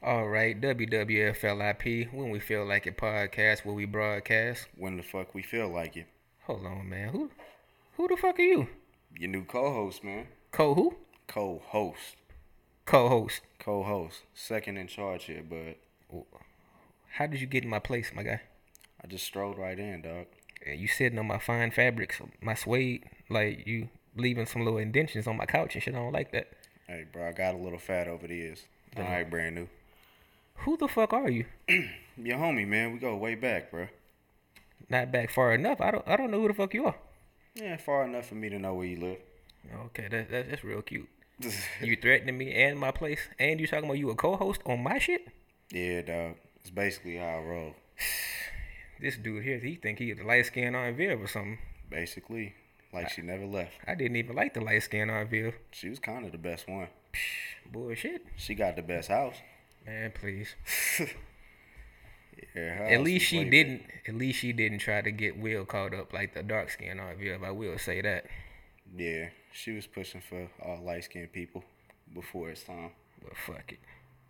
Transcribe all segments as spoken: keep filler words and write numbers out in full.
All right, W W F L I P, when we feel like it podcast, where we broadcast. When the fuck we feel like it. Hold on, man. Who who the fuck are you? Your new co-host, man. Co who? Co-host. Co-host. Co-host. Second in charge here, but How did you get in my place, my guy? I just strolled right in, dog. And you sitting on my fine fabrics, my suede, like you leaving some little indentions on my couch and shit. I don't like that. Hey, bro, I got a little fat over the years. All right, brand new. Who the fuck are you? Your homie, man. We go way back, bro. Not back far enough. I don't I don't know who the fuck you are. Yeah, far enough for me to know where you live. Okay, that, that that's real cute. You threatening me and my place, and you talking about you a co-host on my shit? Yeah, dog. It's basically how I roll. This dude here, he think he the light skin on Viv or something. Basically, like she never left. I didn't even like the light skin on Viv. She was kind of the best one. Bullshit. She got the best house. Man, please. Yeah, her At house least was she way didn't. At least she didn't try to get Will caught up like the dark skin on Viv. I will say that. big. Yeah, she was pushing for all light skinned people before it's time. But fuck it.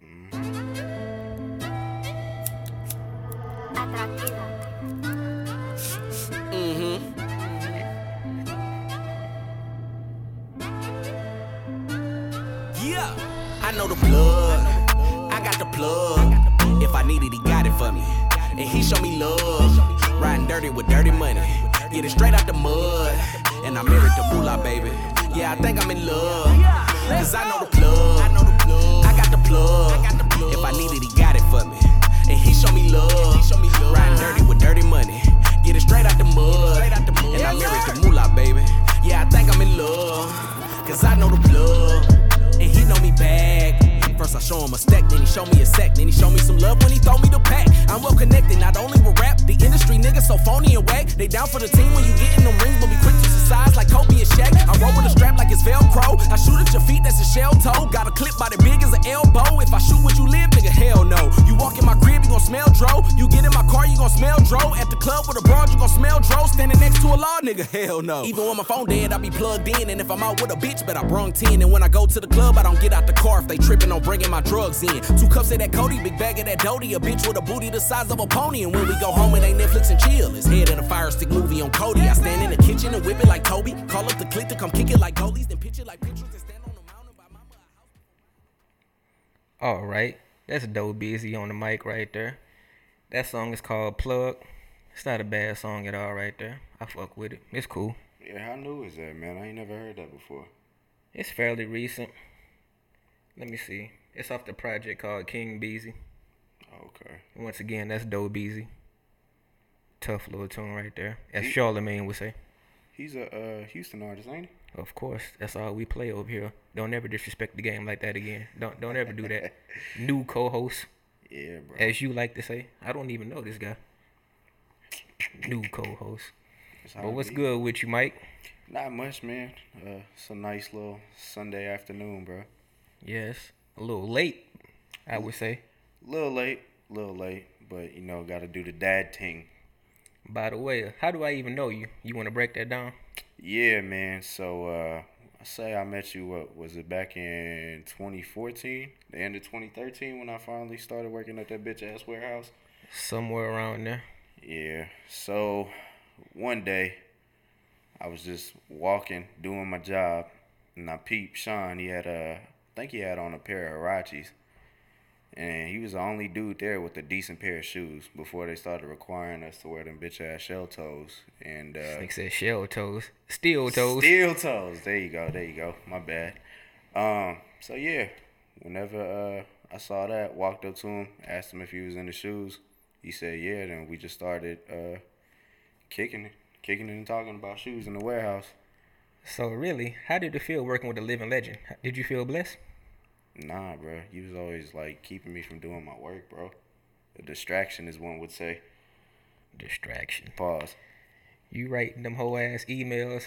Yeah, I know the plug. I got the plug. If I need it, he got it for me. And he show me love. Riding dirty with dirty money. Get it straight out the mud. And I married the moolah, baby. Yeah, I think I'm in love. Cause I know the plug. I got the plug. If I need it, he got it for me. And he show me love. Riding dirty with dirty money. Get it straight out the mud. And I married the moolah, baby. Yeah, I think I'm in love. Cause I know the plug. And he know me back. First I show him a stack, then he show me a sack, then he show me some love when he throw me the pack. I'm well connected, not only with rap, the industry niggas so phony and whack. They down for the team when you get in them rings, but be quick to size like Kobe and Shaq. I roll with a strap like it's Velcro. I shoot at your feet, that's a shell toe. Got a clip about it big as an elbow. If I shoot where you live, nigga, hell no. You walk in my crib, you gon' smell dro. You get in my car, you gon' smell dro. At the club with a broad, you gon' smell dro. Standing next to a law, nigga, hell no. Even when my phone dead, I be plugged in. And if I'm out with a bitch, bet I brung ten. And when I go to the club, I don't get out the car if they tripping on bringing my drugs in. Two cups of that Cody, big bag of that Doty. A bitch with a booty the size of a pony. And when we go home, it ain't Netflix and chill. It's head in a fire stick movie on Cody. I stand in the kitchen and whip it like Toby. Call up the click to come kick it like goalies. Then pitch it like pictures and stand on the mountain by mama. All right, that's Doe Busy on the mic right there. That song is called Plug. It's not a bad song at all right there. I fuck with it. It's cool. Yeah, how new is that, man? I ain't never heard that before. It's fairly recent. Let me see. It's off the project called King Beezy. Okay. Once again, that's Doe Beezy. Tough little tune right there. As He- Charlemagne would say. He's a uh, Houston artist, ain't he? Of course, that's all we play over here. Don't ever disrespect the game like that again. Don't don't ever do that. New co-host, Yeah, bro. as you like to say. I don't even know this guy. New co-host. That's how But it what's be. good with you, Mike? Not much, man. Uh, it's a nice little Sunday afternoon, bro. Yes, a little late, I would say. Little late, little late, but you know, got to do the dad thing. By the way, how do I even know you? You want to break that down? Yeah, man. So uh, I say I met you. What was it back in twenty fourteen? The end of twenty thirteen when I finally started working at that bitch ass warehouse. Somewhere around there. Yeah. So one day I was just walking, doing my job, and I peeped Sean. He had a, I think he had on a pair of Hirachis. And he was the only dude there with a decent pair of shoes before they started requiring us to wear them bitch ass shell toes. And uh Like said, shell toes, steel toes. Steel toes. There you go. There you go. My bad. Um. So yeah, whenever uh I saw that, walked up to him, asked him if he was in the shoes. He said yeah. Then we just started uh kicking it, kicking it, and talking about shoes in the warehouse. So really, how did it feel working with a living legend? Did you feel blessed? Nah, bro. He was always like keeping me from doing my work, bro. A distraction, as one would say. Distraction. Pause. You writing them whole ass emails,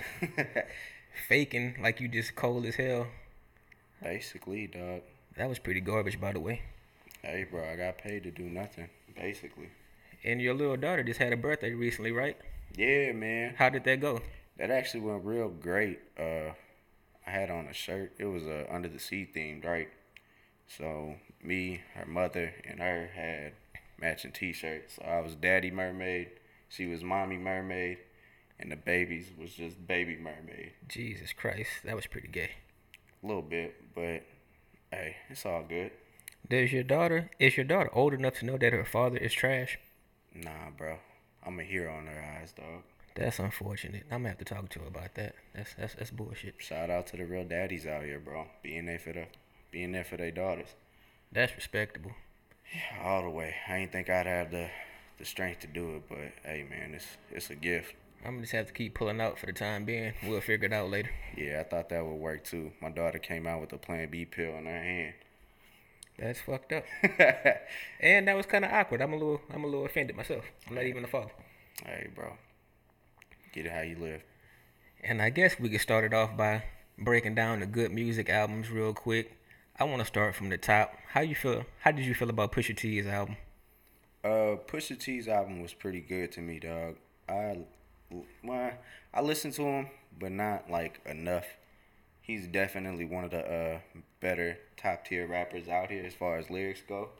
faking like you just cold as hell. Basically, dog. That was pretty garbage, by the way. Hey, bro. I got paid to do nothing. Basically. And your little daughter just had a birthday recently, right? Yeah, man. How did that go? That actually went real great. Uh, I had on a shirt. It was uh, Under the Sea themed, right? So me, her mother, and her had matching T-shirts. So I was Daddy Mermaid, she was Mommy Mermaid, and the babies was just Baby Mermaid. Jesus Christ, that was pretty gay. A little bit, but hey, it's all good. Does your daughter, is your daughter old enough to know that her father is trash? Nah, bro. I'm a hero in her eyes, dog. That's unfortunate. I'm gonna have to talk to her about that. That's that's that's bullshit. Shout out to the real daddies out here, bro. Being there for the, being there for their daughters. That's respectable. Yeah, all the way. I ain't think I'd have the, the strength to do it, but hey, man, it's it's a gift. I'm gonna just have to keep pulling out for the time being. We'll figure it out later. Yeah, I thought that would work too. My daughter came out with a Plan B pill in her hand. That's fucked up. And that was kind of awkward. I'm a little, I'm a little offended myself. I'm not even a father. Hey, bro. Get it how you live. And I guess we could start it off by breaking down the good music albums real quick. I want to start from the top. How you feel? How did you feel about Pusha T's album? Uh, Pusha T's album was pretty good to me, dog. I, well, I listened to him, but not like enough. He's definitely one of the uh, better top tier rappers out here as far as lyrics go.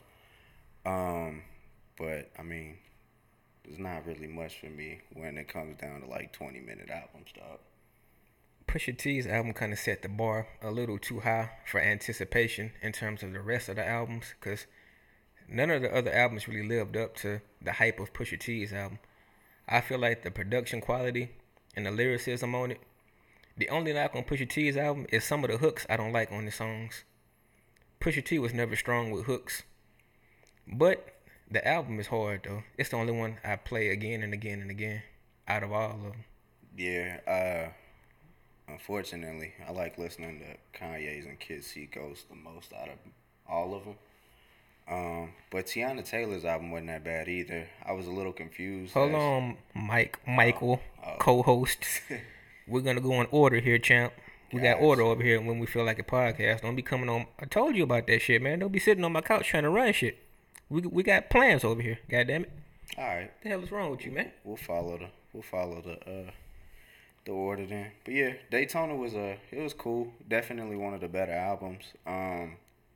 Um, but I mean, there's not really much for me when it comes down to like twenty minute albums, dog. Pusha T's album kind of set the bar a little too high for anticipation in terms of the rest of the albums, because none of the other albums really lived up to the hype of Pusha T's album. I feel like the production quality and the lyricism on it, the only knock on Pusha T's album is some of the hooks I don't like on the songs. Pusha T was never strong with hooks. But the album is hard, though. It's the only one I play again and again and again out of all of them. Yeah, uh, unfortunately, I like listening to Kanye's and Kid Seacoast the most out of all of them. Um, but Tiana Taylor's album wasn't that bad either. I was a little confused. Hold as- on, Mike, Michael, Oh. co-hosts. We're gonna go in order here, champ. We got Gotcha. order over here when we feel like a podcast. Don't be coming on. I told you about that shit, man. Don't be sitting on my couch trying to run shit. We we got plans over here. God damn it. All right. What the hell is wrong with you, man? We'll follow the we'll follow the uh the order then. But yeah, Daytona was a it was cool. Definitely one of the better albums. Um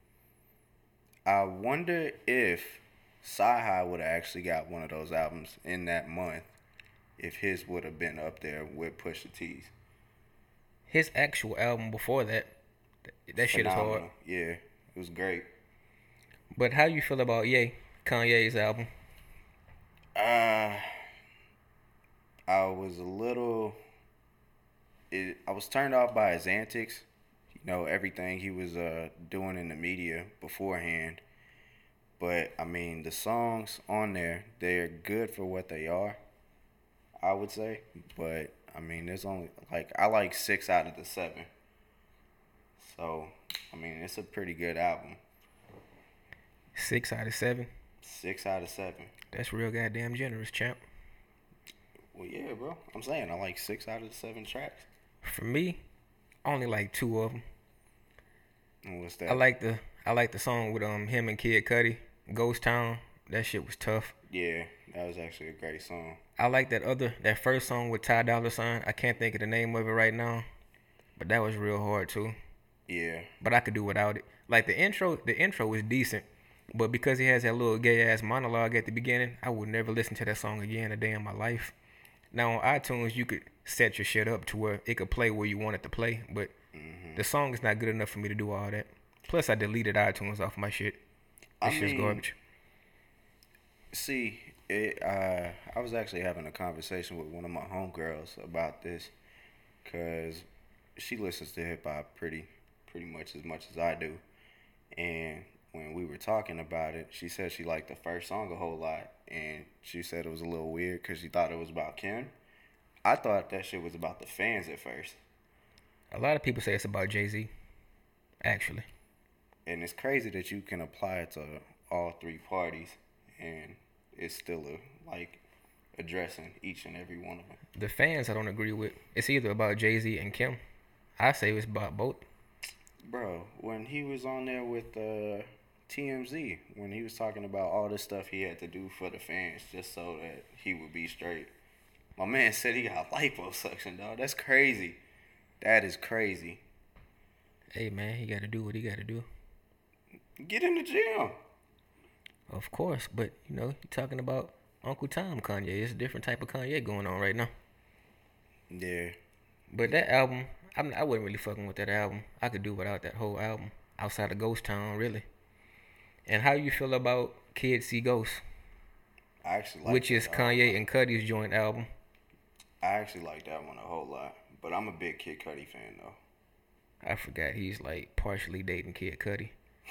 I wonder if Sci-Hi would have actually got one of those albums in that month if his would have been up there with Pusha T's. His actual album before that, th- that shit is hard. Phenomenal. Yeah, it was great. But how you feel about Ye, Kanye's album? Uh I was a little it, I was turned off by his antics. You know, everything he was uh doing in the media beforehand. But I mean, the songs on there, they're good for what they are, I would say. But I mean, there's only like I like six out of the seven. So, I mean, it's a pretty good album. Six out of seven. Six out of seven. That's real goddamn generous, champ. Well, yeah, bro. I'm saying I like six out of the seven tracks. For me, I only like two of them. And what's that? I like the I like the song with um him and Kid Cudi, Ghost Town. That shit was tough. Yeah, that was actually a great song. I like that other that first song with Ty Dolla Sign. I can't think of the name of it right now, but that was real hard too. Yeah. But I could do without it. Like the intro, the intro was decent, but because he has that little gay ass monologue at the beginning, I would never listen to that song again a day in my life. Now on iTunes, you could set your shit up to where it could play where you want it to play, but Mm-hmm. the song is not good enough for me to do all that. Plus, I deleted iTunes off my shit. I This shit's mean, garbage. See, it. Uh, I was actually having a conversation with one of my homegirls about this, cause she listens to hip hop pretty, pretty much as much as I do, and when we were talking about it, she said she liked the first song a whole lot, and she said it was a little weird cause she thought it was about Kim. I thought that shit was about the fans at first, A lot of people say it's about Jay-Z, actually. and it's crazy that you can apply it to all three parties, and it's still a, like addressing each and every one of them. The fans I don't agree with. It's either about Jay-Z and Kim. I say it's about both. Bro, when he was on there with uh, T M Z, when he was talking about all the stuff he had to do for the fans just so that he would be straight, my man said he got liposuction, dog. That's crazy. That is crazy. Hey man, he got to do what he got to do. Get in the gym. Of course, but you know, you're talking about Uncle Tom Kanye. It's a different type of Kanye going on right now. Yeah. But that album, I'm, I wasn't really fucking with that album. I could do without that whole album outside of Ghost Town, really. And how you feel about Kids See Ghosts? I actually like which is that Kanye album. and Cudi's joint album. I actually like that one a whole lot. But I'm a big Kid Cudi fan, though. I forgot he's like partially dating Kid Cudi.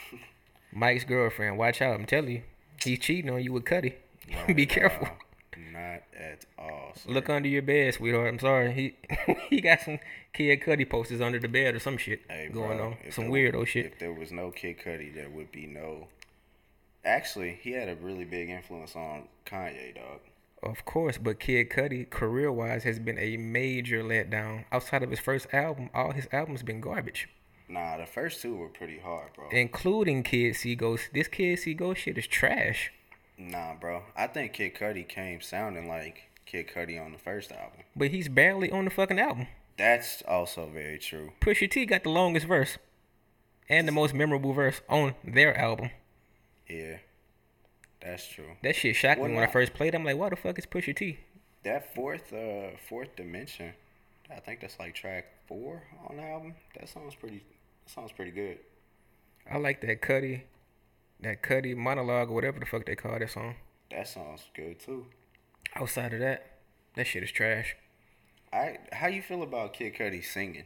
Mike's girlfriend, watch out. I'm telling you, he's cheating on you with Cudi. No, Be careful. uh, not at all. Sir. Look under your bed, sweetheart. I'm sorry. He he got some Kid Cudi posters under the bed or some shit hey, going bro, on. Some there, weirdo shit. If there was no Kid Cudi, there would be no. Actually, he had a really big influence on Kanye, dog. Of course, but Kid Cudi, career-wise, has been a major letdown. Outside of his first album, all his albums been garbage. Nah, the first two were pretty hard, bro. Including Kid See Ghost. This Kid See Ghost shit is trash. Nah, bro. I think Kid Cudi came sounding like Kid Cudi on the first album. But he's barely on the fucking album. That's also very true. Pusha T got the longest verse. And the most memorable verse on their album. Yeah. That's true. That shit shocked Well, me when I nah. first played. I'm like, why the fuck is Pusha T? That fourth uh fourth dimension, I think that's like track four on the album. That sounds pretty that sounds pretty good. I like that Cudi, that Cudi monologue or whatever the fuck they call that song. That sounds good too. Outside of that, that shit is trash. I how you feel about Kid Cudi singing?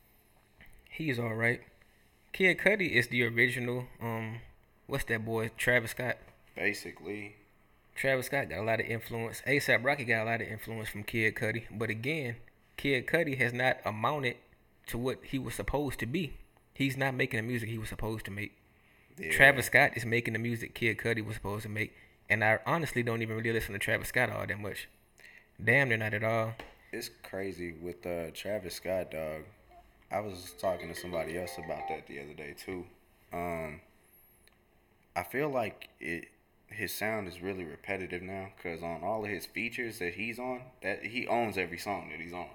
He's alright. Kid Cudi is the original, um, what's that boy, Travis Scott. Basically, Travis Scott got a lot of influence. A$AP Rocky got a lot of influence from Kid Cudi. But again, Kid Cudi has not amounted to what he was supposed to be. He's not making the music he was supposed to make. yeah. Travis Scott is making the music Kid Cudi was supposed to make. And I honestly don't even really listen to Travis Scott all that much. Damn, they're not at all. It's crazy with uh, Travis Scott, dog. I was talking to somebody else about that the other day too. Um, I feel like it. His sound is really repetitive now, cause on all of his features that he's on, that he owns every song that he's on.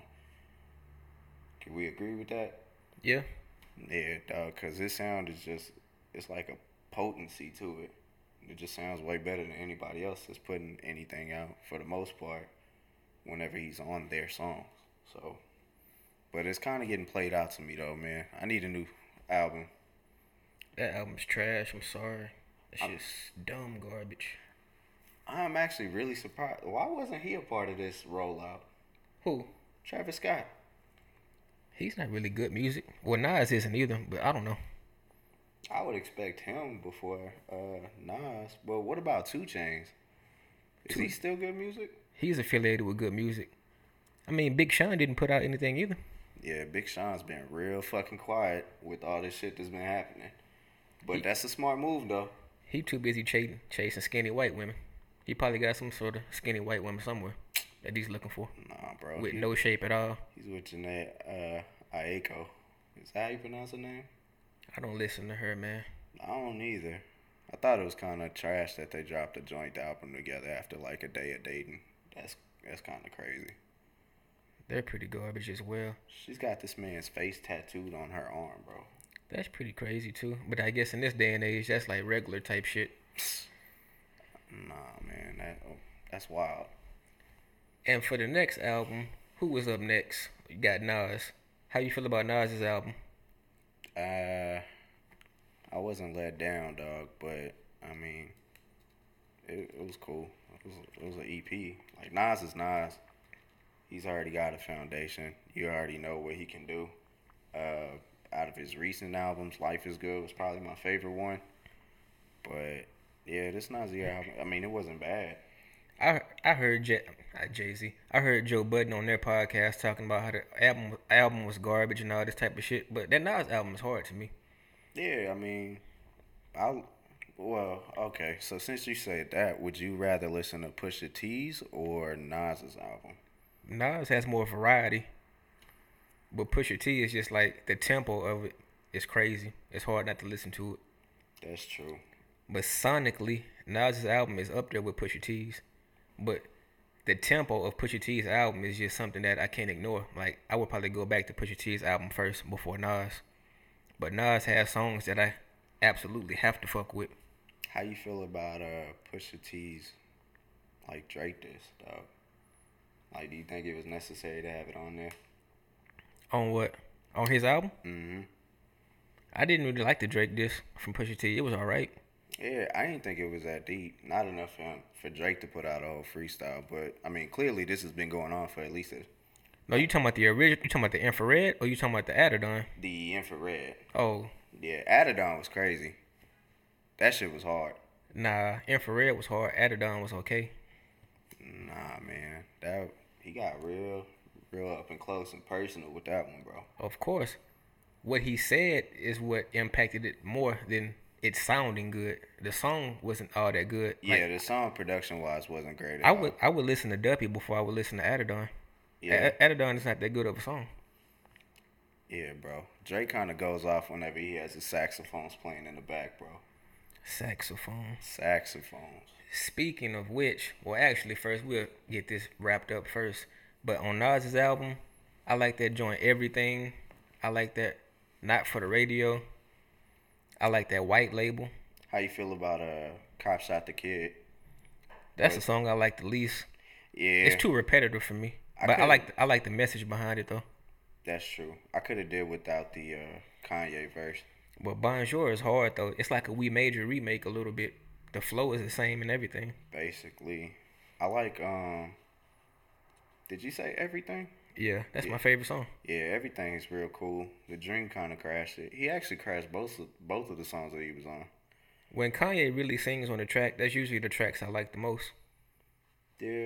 Can we agree with that? Yeah. Yeah, dog. Cause his sound is just, it's like a potency to it. It just sounds way better than anybody else that's putting anything out for the most part. Whenever he's on their songs, so. But it's kind of getting played out to me though, man. I need a new album. That album's trash. I'm sorry. That shit's dumb garbage. I'm actually really surprised. Why wasn't he a part of this rollout? Who? Travis Scott. He's not really good music. Well, Nas isn't either, but I don't know. I would expect him before uh, Nas. But what about two Chainz? Is Two- he still good music? He's affiliated with good music. I mean, Big Sean didn't put out anything either. Yeah, Big Sean's been real fucking quiet with all this shit that's been happening. But He- that's a smart move though. He too busy chasing, chasing skinny white women. He probably got some sort of skinny white woman somewhere that he's looking for Nah, bro. with he- no shape at all. He's with Janae uh, Aiko. Is that how you pronounce her name? I don't listen to her, man. I don't either. I thought it was kind of trash that they dropped a joint album together after like a day of dating. That's that's kind of crazy. They're pretty garbage as well. She's got this man's face tattooed on her arm, bro. That's pretty crazy too. But I guess in this day and age, that's like regular type shit. Nah, man, that oh, that's wild. And for the next album, who was up next? You got Nas. How you feel about Nas's album? Uh, I wasn't let down, dog, but I mean, it, it was cool. It was it was an E P. Like Nas is Nas. He's already got a foundation. You already know what he can do. Uh, out of his recent albums, Life is Good was probably my favorite one. But yeah, this Nasir album, I mean, it wasn't bad. I I heard J, uh, Jay-Z. I heard Joe Budden on their podcast talking about how the album album was garbage and all this type of shit. But that Nas album is hard to me. Yeah, I mean, I well, okay. So since you said that, would you rather listen to Pusha T's or Nas's album? Nas has more variety, but Pusha T is just like the tempo of it is crazy. It's hard not to listen to it. That's true. But sonically, Nas's album is up there with Pusha T's. But the tempo of Pusha T's album is just something that I can't ignore. Like, I would probably go back to Pusha T's album first before Nas. But Nas has songs that I absolutely have to fuck with. How you feel about uh Pusha T's like Drake this dog? Like, do you think it was necessary to have it on there? On what? On his album? Mm-hmm. I didn't really like the Drake diss from Pusha T. It was alright. Yeah, I didn't think it was that deep. Not enough for him, for Drake to put out a whole freestyle. But I mean, clearly this has been going on for at least a, No, you talking about the original? You talking about the infrared, or you talking about the Adidon? the infrared. Oh, Yeah, Adidon was crazy. That shit was hard. nah, infrared was hard. Adidon was okay. Nah, man, that he got real, real up and close and personal with that one, bro. Of course, what he said is what impacted it more than it sounding good. The song wasn't all that good. Yeah, Like, the song production wise wasn't great at I all. would I would listen to Duppy before I would listen to Adidon. Yeah, A- Adidon is not that good of a song. yeah, bro. Drake kind of goes off whenever he has his saxophones playing in the back, bro. Saxophone. Saxophones. Speaking of which, well, actually, first we'll get this wrapped up first. But on Nas's album, I like that joint Everything. I like that Not for the Radio. I like that White Label. How you feel about uh, Cop Shot the Kid? That's the song I like the least. Yeah, It's too repetitive for me, I but I could've- like the, I like the message behind it though. that's true. I could have did without the uh, Kanye verse. But Bonjour is hard though. It's like a We Major remake a little bit. The flow is the same and everything. Basically, I like. Um, did you say Everything? Yeah, that's Yeah. my favorite song. Yeah, Everything is real cool. The Dream kind of crashed it. He actually crashed both of, both of the songs that he was on. When Kanye really sings on the track, that's usually the tracks I like the most. Yeah,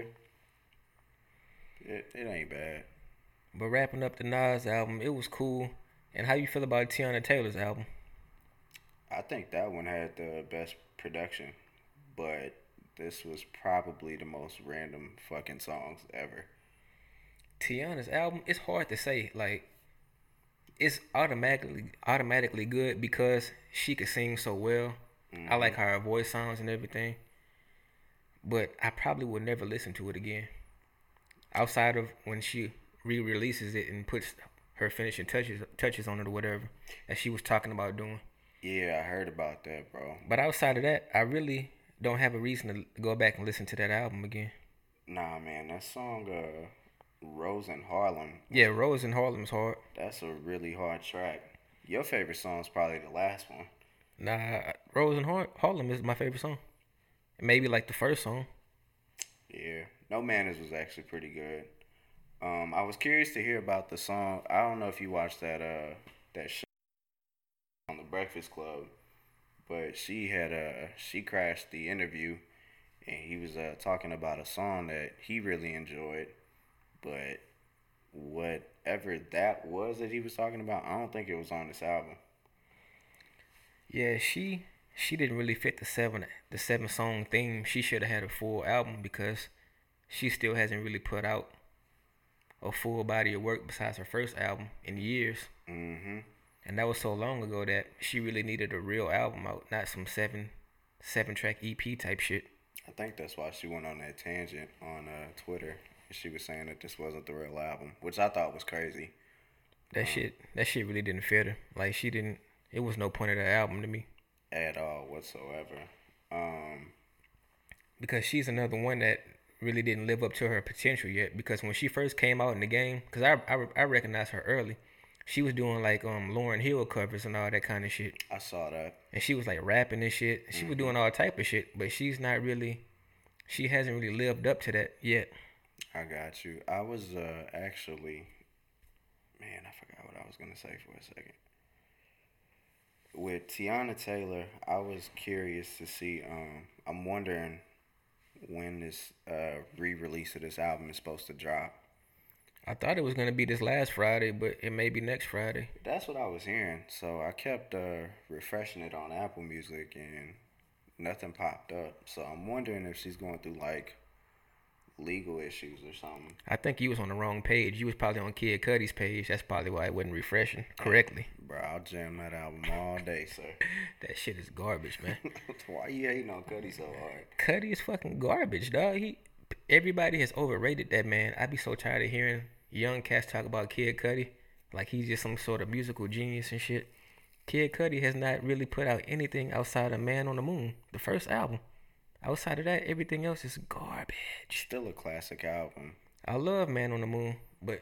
it, it ain't bad. But wrapping up the Nas album, it was cool. And how you feel about Tiana Taylor's album? I think that one had the best production, but this was probably the most random fucking songs ever. Tiana's album, it's hard to say. Like, it's automatically automatically good because she could sing so well. I like how her voice sounds and everything. But I probably would never listen to it again. Outside of when she re-releases it and puts her finishing touches touches on it or whatever that she was talking about doing. Yeah, I heard about that, bro. But outside of that, I really don't have a reason to go back and listen to that album again. Nah, man, that song, uh, Rose in Harlem, Yeah, Rose in Harlem's hard. that's a really hard track. Your favorite song is probably the last one. Nah, Rose in Har- Harlem is my favorite song. Maybe like the first song. Yeah, No Manners was actually pretty good. Um, I was curious to hear about the song. I don't know if you watched that uh that show on the Breakfast Club, but she had uh she crashed the interview, and he was uh talking about a song that he really enjoyed, but whatever that was that he was talking about, I don't think it was on this album. Yeah, she she didn't really fit the seven the seven song theme. She should have had a full album because she still hasn't really put out a full body of work besides her first album in years. Mm-hmm. And that was so long ago that she really needed a real album out, not some seven seven track E P type shit. I think that's why she went on that tangent on uh, Twitter. She was saying that this wasn't the real album, which I thought was crazy. That shit that shit really didn't fit her. Like she didn't it was no point of that album to me. At all whatsoever. Um, Because she's another one that really didn't live up to her potential yet. Because when she first came out in the game, because I, I, I recognized her early, she was doing like um Lauryn Hill covers and all that kind of shit. I saw that. And she was like rapping and shit. She was doing all type of shit, but she's not really, she hasn't really lived up to that yet. I got you. I was uh, actually, man, I forgot what I was gonna say for a second. With Tiana Taylor, I was curious to see. Um, I'm wondering when this uh, re-release of this album is supposed to drop. I thought it was gonna be this last Friday, but it may be next Friday. That's what I was hearing. So I kept uh, refreshing it on Apple Music, and nothing popped up. So I'm wondering if she's going through like legal issues or something. I think you was on the wrong page. You was probably on Kid Cudi's page. That's probably why it wasn't refreshing correctly. Bro, I'll jam that album all day, sir. That shit is garbage, man. Why you hating on Cudi so hard? Cudi is fucking garbage, dog. He, everybody has overrated that man. I be so tired of hearing young cats talk about Kid Cudi like he's just some sort of musical genius and shit. Kid Cudi has not really put out anything outside of Man on the Moon, the first album. Outside of that, everything else is garbage. Still a classic album. I love Man on the Moon, but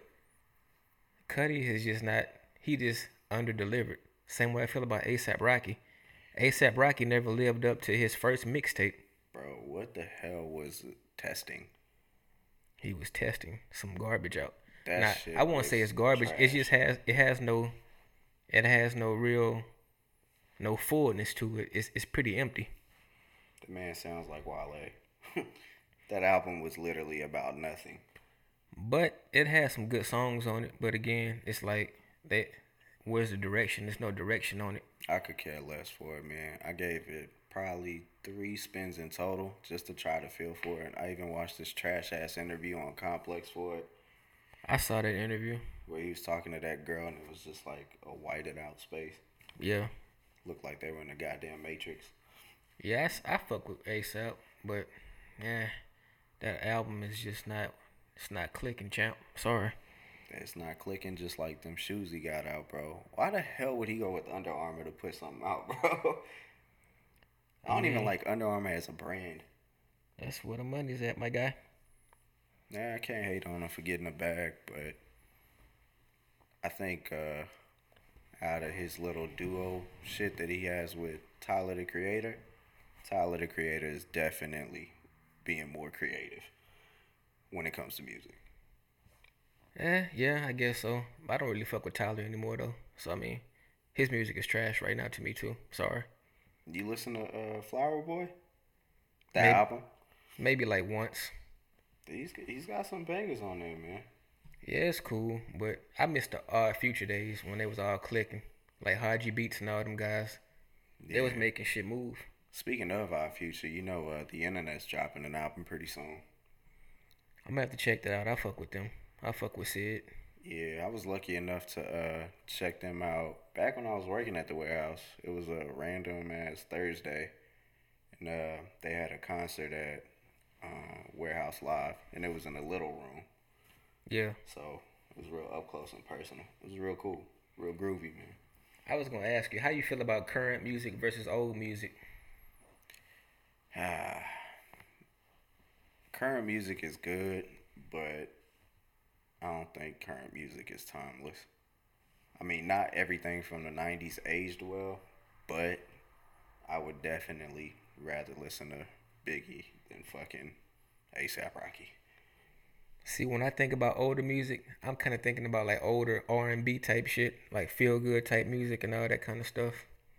Cudi is just not. He just under delivered. Same way I feel about ASAP Rocky. ASAP Rocky never lived up to his first mixtape. Bro, what the hell was testing? He was testing some garbage out. That now, shit I won't was say it's garbage. trash. It just has. It has no. It has no real. No fullness to it. It's it's pretty empty. The man sounds like Wale. That album was literally about nothing. But it has some good songs on it. But again, it's like that. Where's the direction? There's no direction on it. I could care less for it, man. I gave it probably three spins in total just to try to feel for it. I even watched this trash ass interview on Complex for it I saw that interview. where he was talking to that girl and it was just like a whited out space. Yeah. Looked like they were in the goddamn Matrix. Yeah, I, s- I fuck with ASAP, but yeah, that album is just not. It's not clicking, champ. Sorry. It's not clicking just like them shoes he got out, bro. Why the hell would he go with Under Armour to put something out, bro? I don't even Mhm. like Under Armour as a brand. That's where the money's at, my guy. Yeah, I can't hate on him for getting a bag, but I think uh, out of his little duo shit that he has with Tyler the Creator, Tyler the Creator is definitely being more creative when it comes to music. Eh, yeah, I guess so. I don't really fuck with Tyler anymore though. So I mean, his music is trash right now to me too. Sorry. You listen to uh, Flower Boy? That Maybe. album? Maybe like once. He's he's got some bangers on there, man. Yeah, it's cool, but I miss the uh, Future days when they was all clicking, like Haji Beats and all them guys. They was Yeah. making shit move. Speaking of our future, you know uh, the internet's dropping an album pretty soon. I'm gonna have to check that out. I fuck with them. I fuck with Sid. Yeah, I was lucky enough to uh, check them out back when I was working at the warehouse. It was a random ass Thursday, and uh, they had a concert at uh, Warehouse Live, and it was in a little room, Yeah. so it was real up close and personal. It was real cool, real groovy, man. I was gonna ask you how you feel about current music versus old music. Ah, current music is good, but I don't think current music is timeless. I mean, not everything from the nineties aged well, but I would definitely rather listen to Biggie than fucking ASAP Rocky. See, when I think about older music, I'm kind of thinking about like older R and B type shit, like feel good type music and all that kind of stuff.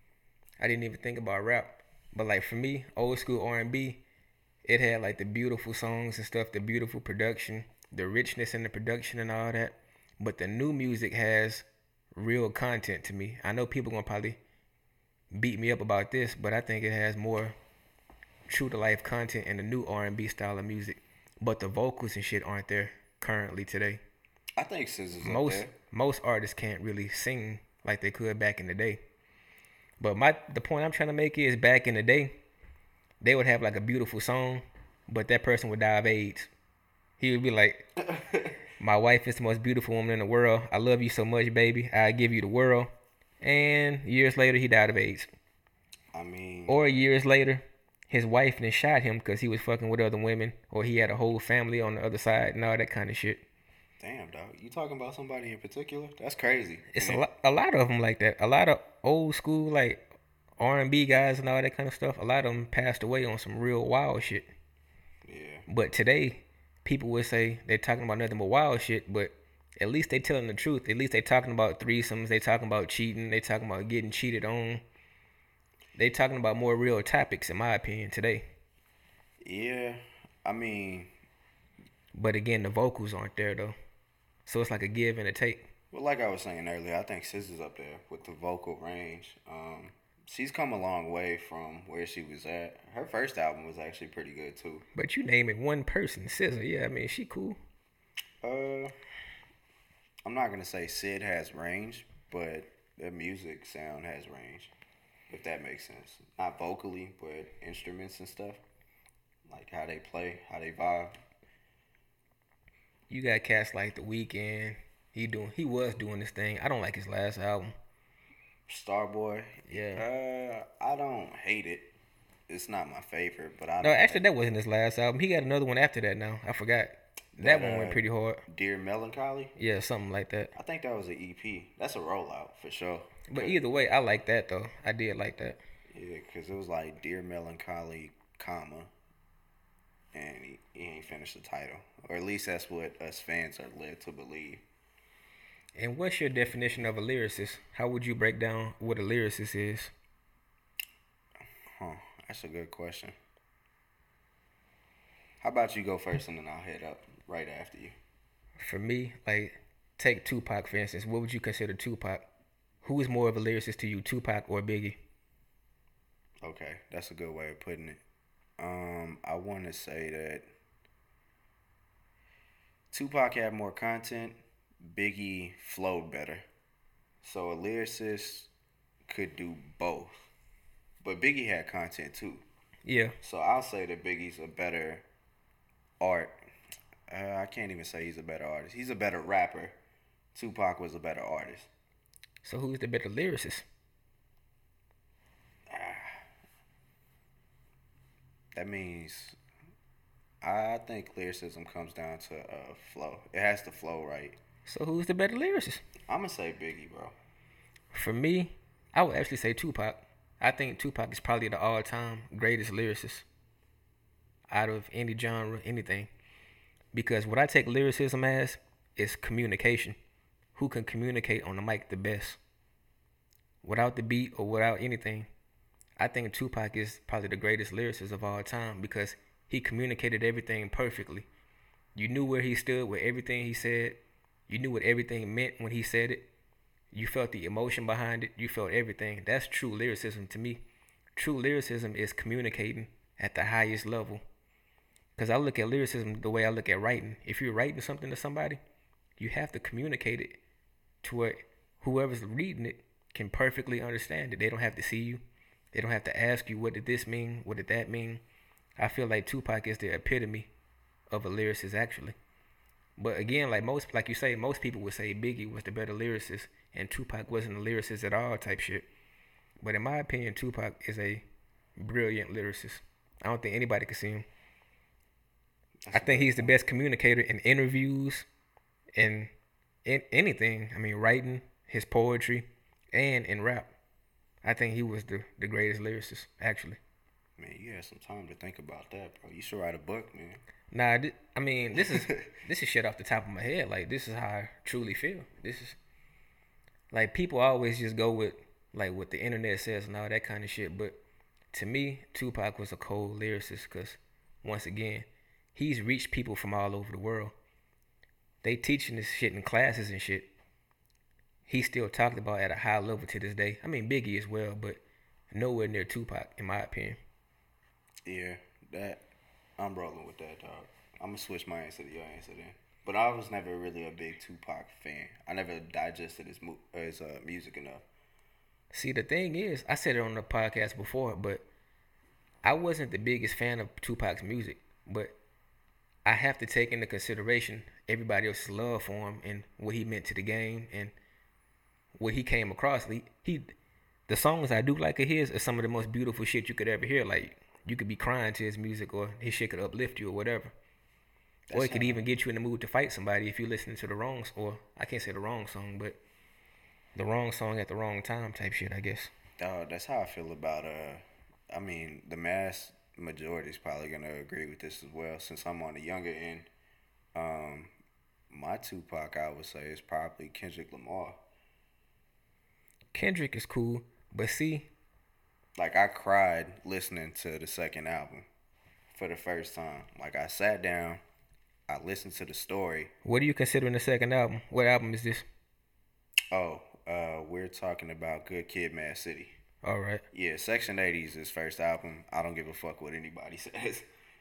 I didn't even think about rap, but like for me, old school R and B, it had like the beautiful songs and stuff, the beautiful production, the richness in the production and all that. But the new music has real content to me. I know people gonna probably beat me up about this, but I think it has more true to life content in the new R and B style of music. But the vocals and shit aren't there currently today. I think S Z A's up Most there. most artists can't really sing like they could back in the day. But my the point I'm trying to make is back in the day, they would have like a beautiful song, but that person would die of AIDS. He would be like, "My wife is the most beautiful woman in the world. I love you so much, baby. I give you the world." And years later, he died of AIDS. I mean, Or years later, his wife then shot him because he was fucking with other women, or he had a whole family on the other side and all that kind of shit. damn, dog. You talking about somebody in particular? That's crazy. It's And a lot, a lot of them like that. A lot of old school like R and B guys and all that kind of stuff. A lot of them passed away on some real wild shit. Yeah. But today, people would say they're talking about nothing but wild shit. But at least they telling the truth. At least they talking about threesomes. They talking about cheating. They talking about getting cheated on. They talking about more real topics, in my opinion, today. Yeah. I mean, But again, the vocals aren't there though. So it's like a give and a take. well, like I was saying earlier, I think S Z A's up there with the vocal range. Um, she's come a long way from where she was at. Her first album was actually pretty good too. But you name it one person, S Z A. Yeah, I mean she cool. Uh, I'm not gonna say Sid has range, but their music sound has range, if that makes sense. Not vocally, but instruments and stuff, like how they play, how they vibe. You got cats like The Weeknd. He doing he was doing this thing. I don't like his last album. Starboy. Yeah. Uh, I don't hate it. It's not my favorite, but I No, don't actually, hate that wasn't his last album. He got another one after that. Now I forgot. That, that, one went uh, pretty hard. Dear Melancholy. Yeah, something like that. I think that was an E P. That's a rollout for sure. But either way, I like that though. I did like that. Yeah, because it was like Dear Melancholy, comma, and he, he ain't finished the title. Or at least that's what us fans are led to believe. And what's your definition of a lyricist? How would you break down what a lyricist is? Huh, that's a good question. How about you go first and then I'll head up right after you. For me, like, take Tupac for instance. What would you consider Tupac? Who is more of a lyricist to you, Tupac or Biggie? Okay, that's a good way of putting it. Um, I want to say that Tupac had more content, Biggie flowed better. So a lyricist could do both. But Biggie had content too. Yeah. So I'll say that Biggie's a better art. Uh, I can't even say he's a better artist. He's a better rapper. Tupac was a better artist. So who's the better lyricist? That means I think lyricism comes down to uh, flow. It has to flow right. So who's the better lyricist? I'm gonna say Biggie, bro. For me, I would actually say Tupac. I think Tupac is probably the all-time greatest lyricist out of any genre, anything. Because what I take lyricism as is communication. Who can communicate on the mic the best? Without the beat or without anything. I think Tupac is probably the greatest lyricist of all time because he communicated everything perfectly. You knew where he stood with everything he said. You knew what everything meant when he said it. You felt the emotion behind it. You felt everything. That's true lyricism to me. True lyricism is communicating at the highest level. Because I look at lyricism the way I look at writing. If you're writing something to somebody, you have to communicate it to where whoever's reading it can perfectly understand it. They don't have to see you. They don't have to ask you, what did this mean? What did that mean? I feel like Tupac is the epitome of a lyricist, actually. But again, like most, like you say, most people would say Biggie was the better lyricist and Tupac wasn't a lyricist at all type shit. But in my opinion, Tupac is a brilliant lyricist. I don't think anybody can see him. That's I think he's the best communicator in interviews and in anything. I mean, writing, his poetry, and in rap. I think he was the, the greatest lyricist, actually. Man, you had some time to think about that, bro. You should write a book, man. Nah, th- I mean, this is this is shit off the top of my head. Like, this is how I truly feel. This is, like, people always just go with, like, what the internet says and all that kind of shit. But to me, Tupac was a cold lyricist because, once again, he's reached people from all over the world. They teaching this shit in classes and shit. He's still talked about at a high level to this day. I mean, Biggie as well, but nowhere near Tupac, in my opinion. Yeah, that I'm rolling with that, dog. I'm gonna switch my answer to your answer then. But I was never really a big Tupac fan. I never digested his mu- his uh, music enough. See, the thing is, I said it on the podcast before, but I wasn't the biggest fan of Tupac's music. But I have to take into consideration everybody else's love for him and what he meant to the game and what he came across. He, he, the songs I do like of his are some of the most beautiful shit you could ever hear. Like, you could be crying to his music, or his shit could uplift you, or whatever. That's or it could even get you in the mood to fight somebody if you're listening to the wrong, or I can't say the wrong song, but the wrong song at the wrong time type shit, I guess. Dog, that's how I feel about, uh, I mean, the mass majority is probably going to agree with this as well, since I'm on the younger end. Um, my Tupac, I would say, is probably Kendrick Lamar. Kendrick is cool, but see, like, I cried listening to the second album for the first time. Like, I sat down, I listened to the story. What are you considering the second album? What album is this? Oh, uh, we're talking about Good Kid, Mad City. All right. Yeah, Section eighty is his first album. I don't give a fuck what anybody says.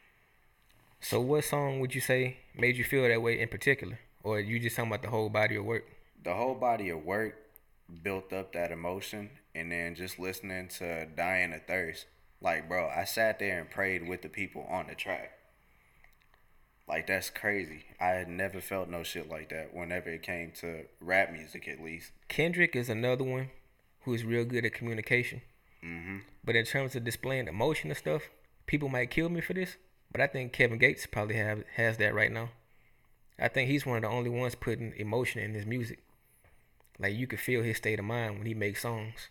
So what song would you say made you feel that way in particular? Or you just talking about the whole body of work? The whole body of work built up that emotion, and then just listening to Dying of Thirst. Like, bro, I sat there and prayed with the people on the track. Like, that's crazy. I had never felt no shit like that whenever it came to rap music, at least. Kendrick is another one who's real good at communication. Mm-hmm. But in terms of displaying emotion and stuff, people might kill me for this, but I think Kevin Gates probably have has that right now. I think he's one of the only ones putting emotion in his music. Like you can feel his state of mind when he makes songs.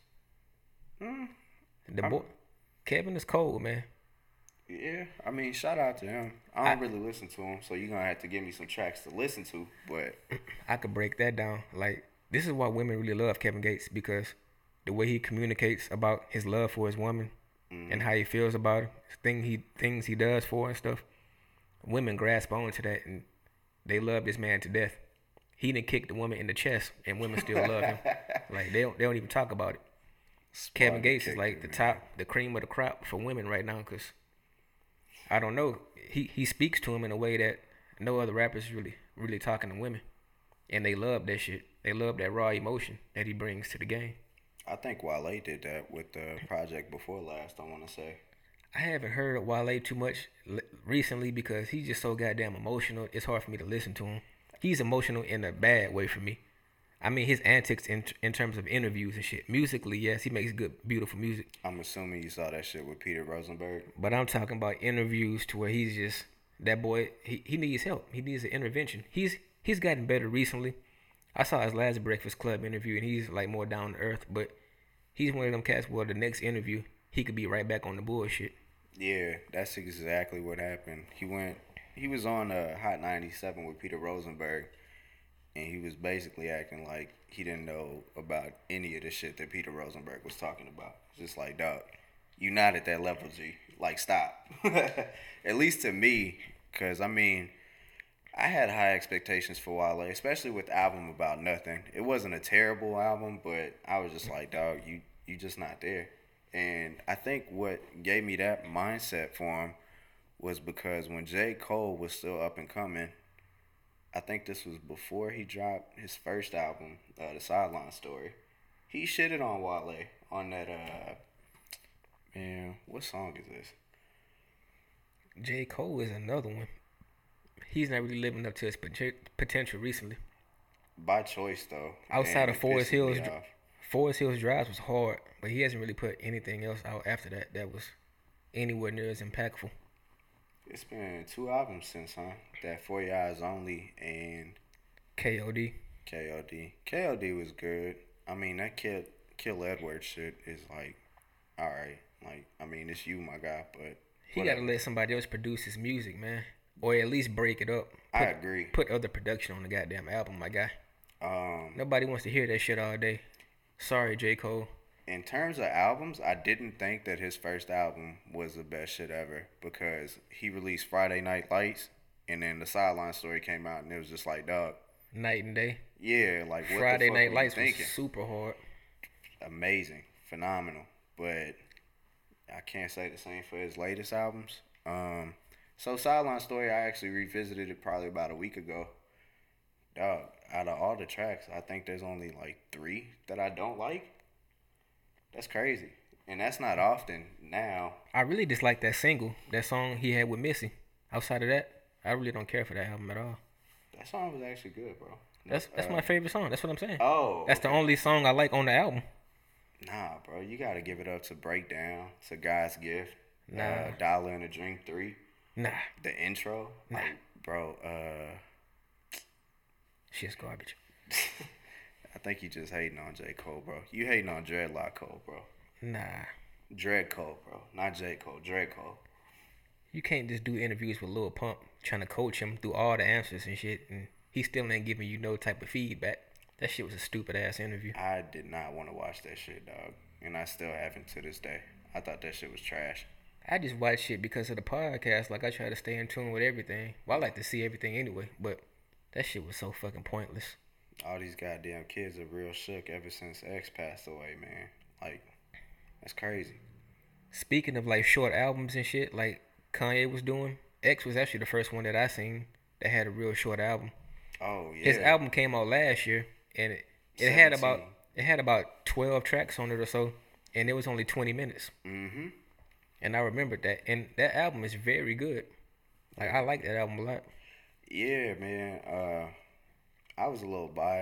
Mm, The I'm- boy, Kevin is cold, man. Yeah, I mean, shout out to him. I don't really listen to him, so you're gonna have to give me some tracks to listen to. But I could break that down. Like this is why women really love Kevin Gates, because the way he communicates about his love for his woman mm, and how he feels about her, thing he things he does for her and stuff. Women grasp onto that and they love this man to death. He done kicked the woman in the chest and women still love him. Like they don't they don't even talk about it. Kevin Spotty Gates is kicked like it, the man. top, the cream of the crop for women right now, because I don't know. He he speaks to him in a way that no other rappers really really talking to women, and they love that shit. They love that raw emotion that he brings to the game. I think Wale did that with the project before last. I want to say. I haven't heard of Wale too much l- recently because he's just so goddamn emotional. It's hard for me to listen to him. He's emotional in a bad way for me. I mean, his antics in in terms of interviews and shit. Musically, yes, he makes good, beautiful music. I'm assuming you saw that shit with Peter Rosenberg. But I'm talking about interviews to where he's just that boy. He, he needs help. He needs an intervention. He's he's gotten better recently. I saw his last Breakfast Club interview and he's like more down to earth. But he's one of them cats where the next interview he could be right back on the bullshit. Yeah, that's exactly what happened. He went. He was on uh, Hot ninety-seven with Peter Rosenberg, and he was basically acting like he didn't know about any of the shit that Peter Rosenberg was talking about. Just like, dog, you not at that level, G. Like, stop. At least to me, because, I mean, I had high expectations for Wale, especially with the album About Nothing. It wasn't a terrible album, but I was just like, dog, you, you just not there. And I think what gave me that mindset for him was because when J. Cole was still up and coming, I think this was before he dropped his first album, uh, The Sideline Story. He shitted on Wale on that, uh, man, what song is this? J. Cole is another one. He's not really living up to his pot- potential recently. By choice, though. Outside And of it Forest pissed me Hills, off. Forest Hills Drive was hard, but he hasn't really put anything else out after that that was anywhere near as impactful. It's been two albums since, huh? That For Your Eyes Only and K O D. K O D. K O D was good. I mean, that Kill, Kill Edward shit is like, alright. Like, I mean, it's you, my guy, but He whatever. gotta let somebody else produce his music, man, or at least break it up. I Put, agree. Put other production on the goddamn album, my guy. Um, Nobody wants to hear that shit all day. Sorry, J. Cole. in terms of albums, I didn't think that his first album was the best shit ever because he released Friday Night Lights and then The Sideline Story came out and it was just like, dog, Night and day. yeah, like what Friday the fuck Night were Lights you was thinking? super hard. Amazing, phenomenal, but I can't say the same for his latest albums. Um, so Sideline Story, I actually revisited it probably about a week ago. Dog, out of all the tracks, I think there's only like three that I don't like. That's crazy, and that's not often now. I really dislike that single, that song he had with Missy. Outside of that, I really don't care for that album at all. That song was actually good, bro. That's that's Uh, my favorite song. That's what I'm saying. Oh, That's the okay. only song I like on the album. Nah, bro, you gotta give it up to Breakdown, to God's Gift, Nah. uh, Dollar and a Drink three, Nah, the intro, Nah. like, bro. Uh, shit's garbage. I think you just hating on J. Cole, bro. You hating on Dreadlock Cole, bro. Nah, Dread Cole, bro. Not J. Cole, Dread Cole. you can't just do interviews with Lil Pump trying to coach him through all the answers and shit, and he still ain't giving you no type of feedback. That shit was a stupid ass interview. I did not want to watch that shit, dog. And I still haven't to this day. I thought that shit was trash. I just watch shit because of the podcast. Like I try to stay in tune with everything. Well, I like to see everything anyway, but that shit was so fucking pointless. All these goddamn kids are real shook ever since X passed away, man. Like, that's crazy. Speaking of like short albums and shit, like Kanye was doing, X was actually the first one that I seen that had a real short album. Oh, yeah. His album came out last year, and it, it had about seventeen. it had about twelve tracks on it or so, and it was only twenty minutes. Mm-hmm. And I remembered that, and that album is very good. Like I like that album a lot. Yeah, man. Uh, I was a little biased.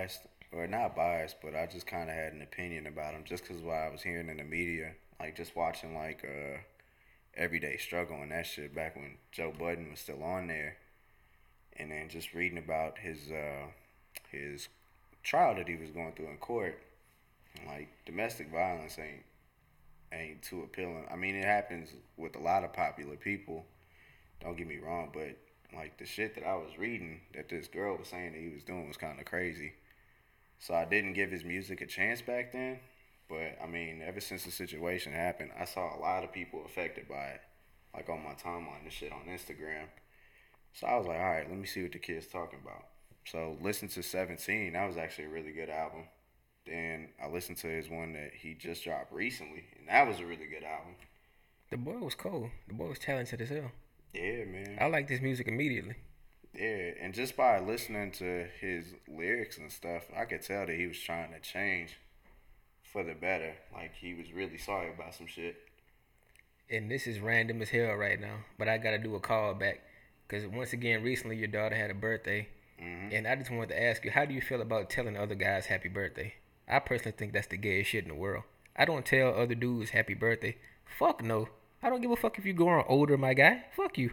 or not biased, but I just kind of had an opinion about him just because what I was hearing in the media, like just watching like uh, Everyday Struggle and that shit back when Joe Budden was still on there, and then just reading about his uh, his trial that he was going through in court. And, like, domestic violence ain't ain't too appealing. I mean, it happens with a lot of popular people. Don't get me wrong, but like the shit that I was reading that this girl was saying that he was doing was kind of crazy. So I didn't give his music a chance back then. But I mean, ever since the situation happened, I saw a lot of people affected by it, like on my timeline and shit on Instagram. So I was like, all right, let me see what the kid's talking about. So listen to seventeen. That was actually a really good album. Then I listened to his one that he just dropped recently, and that was a really good album. The boy was cool. The boy was talented as hell. Yeah, man. I liked his music immediately. Yeah, and just by listening to his lyrics and stuff, I could tell that he was trying to change for the better. Like, he was really sorry about some shit. And this is random as hell right now, but I gotta do a call back. Because once again, recently your daughter had a birthday. Mm-hmm. And I just wanted to ask you, how do you feel about telling other guys happy birthday? I personally think that's the gayest shit in the world. I don't tell other dudes happy birthday. Fuck no. I don't give a fuck if you're growing older, my guy. Fuck you.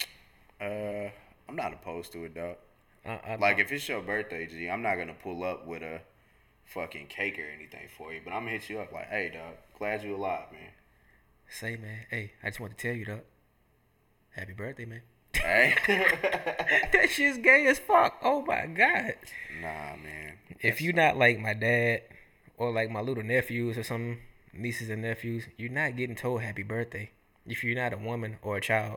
Uh, I'm not opposed to it, dog. I, I, like, if it's your birthday, G, I'm not going to pull up with a fucking cake or anything for you. But I'm going to hit you up like, hey, dog, glad you alive, man. Say, man, hey, I just want to tell you, dog. Happy birthday, man. Hey. That shit's gay as fuck. Oh, my God. Nah, man. If you not like my dad or like my little nephews or something, nieces and nephews, you're not getting told happy birthday. If you're not a woman or a child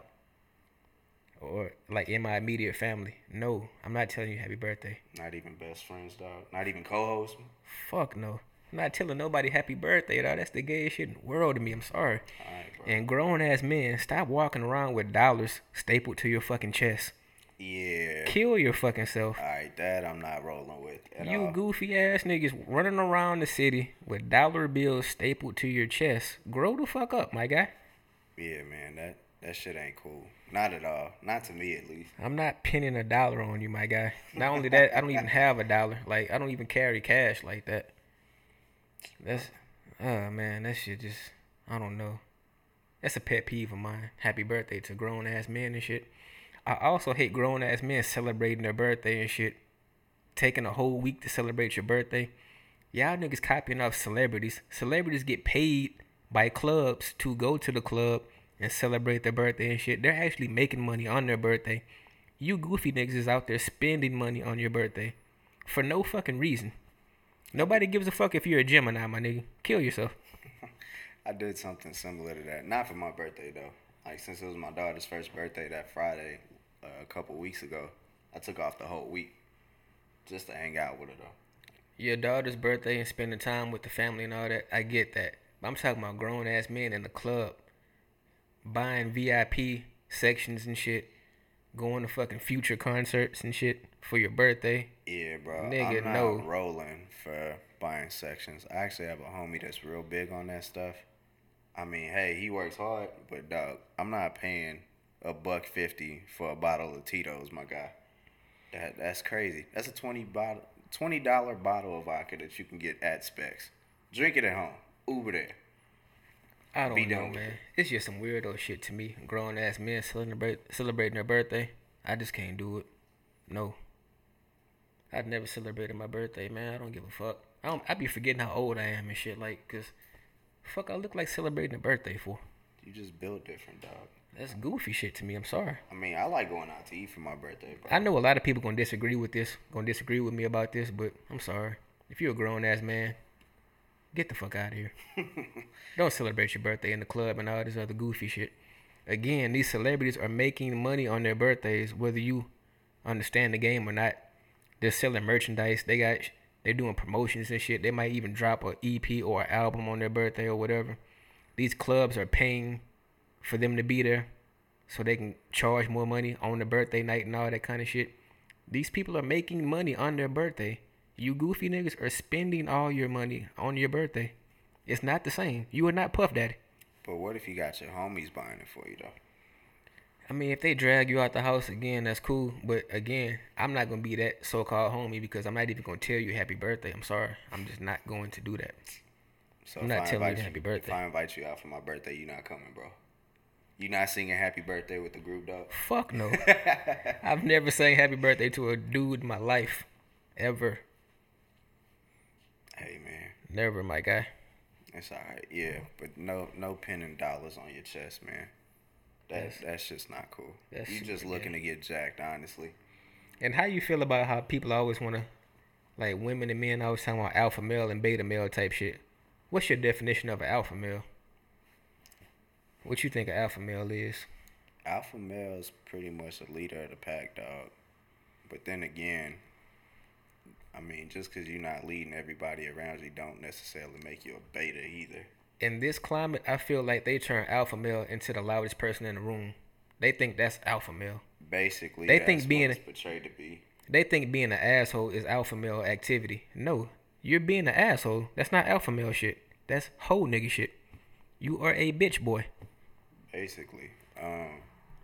or like in my immediate family, no, I'm not telling you happy birthday. Not even best friends, dog. Not even co-hosts. Fuck no. I'm not telling nobody happy birthday, dog. That's the gayest shit in the world to me. I'm sorry. All right, bro. And grown ass men, stop walking around with dollars stapled to your fucking chest. Yeah. Kill your fucking self. All right, that I'm not rolling with at You all. goofy ass niggas running around the city with dollar bills stapled to your chest. Grow the fuck up, my guy. Yeah, man, that, that shit ain't cool. Not at all. Not to me, at least. I'm not pinning a dollar on you, my guy. Not only that, I don't even have a dollar. Like, I don't even carry cash like that. That's, oh, man, that shit just, I don't know. That's a pet peeve of mine. Happy birthday to grown-ass men and shit. I also hate grown-ass men celebrating their birthday and shit. Taking a whole week to celebrate your birthday. Y'all niggas copying off celebrities. Celebrities get paid by clubs to go to the club and celebrate their birthday and shit. They're actually making money on their birthday. You goofy niggas is out there spending money on your birthday for no fucking reason. Nobody gives a fuck if you're a Gemini, my nigga. Kill yourself. I did something similar to that. Not for my birthday, though. Like, since it was my daughter's first birthday that Friday uh, a couple weeks ago, I took off the whole week just to hang out with her, though. Your daughter's birthday and spending time with the family and all that, I get that. I'm talking about grown-ass men in the club buying V I P sections and shit, going to fucking Future concerts and shit for your birthday. Yeah, bro. Nigga, I'm not no. rolling for buying sections. I actually have a homie that's real big on that stuff. I mean, hey, he works hard, but dog, I'm not paying a buck fifty for a bottle of Tito's, my guy. That that's crazy. That's a twenty bottle, twenty dollar bottle of vodka that you can get at Specs. Drink it at home. Uber there. I don't Be know, done with man. it. It's just some weirdo shit to me. Grown ass men celebrate celebrating their birthday. I just can't do it. No. I've never celebrated my birthday, man. I don't give a fuck. I don't. I be forgetting how old I am and shit, like, cause fuck, I look like celebrating a birthday for. You just built different, dog. That's goofy shit to me. I'm sorry. I mean, I like going out to eat for my birthday, bro. I know a lot of people gonna disagree with this, gonna disagree with me about this, but I'm sorry. If you're a grown ass man, get the fuck out of here. Don't celebrate your birthday in the club and all this other goofy shit. Again, these celebrities are making money on their birthdays, whether you understand the game or not. They're selling merchandise. They got, they're doing promotions and shit. They might even drop an E P or an album on their birthday or whatever. These clubs are paying for them to be there so they can charge more money on the birthday night and all that kind of shit. These people are making money on their birthday. You goofy niggas are spending all your money on your birthday. It's not the same. You are not Puff Daddy. But what if you got your homies buying it for you, though? I mean, if they drag you out the house again, that's cool. But again, I'm not gonna be that so-called homie because I'm not even gonna tell you happy birthday. I'm sorry, I'm just not going to do that. So I'm if not I telling you invite happy birthday. If I invite you out for my birthday, you not coming, bro. You not singing happy birthday with the group, dog? Fuck no. I've never sang happy birthday to a dude in my life, ever. Hey man, Never, my guy. it's all right. Yeah, but no, no pinning dollars on your chest, man. That That's- that's just not cool. that's You just super looking gay. to get jacked, honestly. And how you feel about how people always want to, like women and men always talking about alpha male and beta male type shit? What's your definition of an alpha male? What you think an alpha male is? Alpha male is pretty much a leader of the pack, dog. But then again, I mean, just because you're not leading everybody around you, don't necessarily make you a beta either. In this climate, I feel like they turn alpha male into the loudest person in the room. They think that's alpha male. Basically, They that's think what being it's portrayed to be. They think being an asshole is alpha male activity. No, you're being an asshole. That's not alpha male shit. That's hoe nigga shit. You are a bitch boy. Basically, um,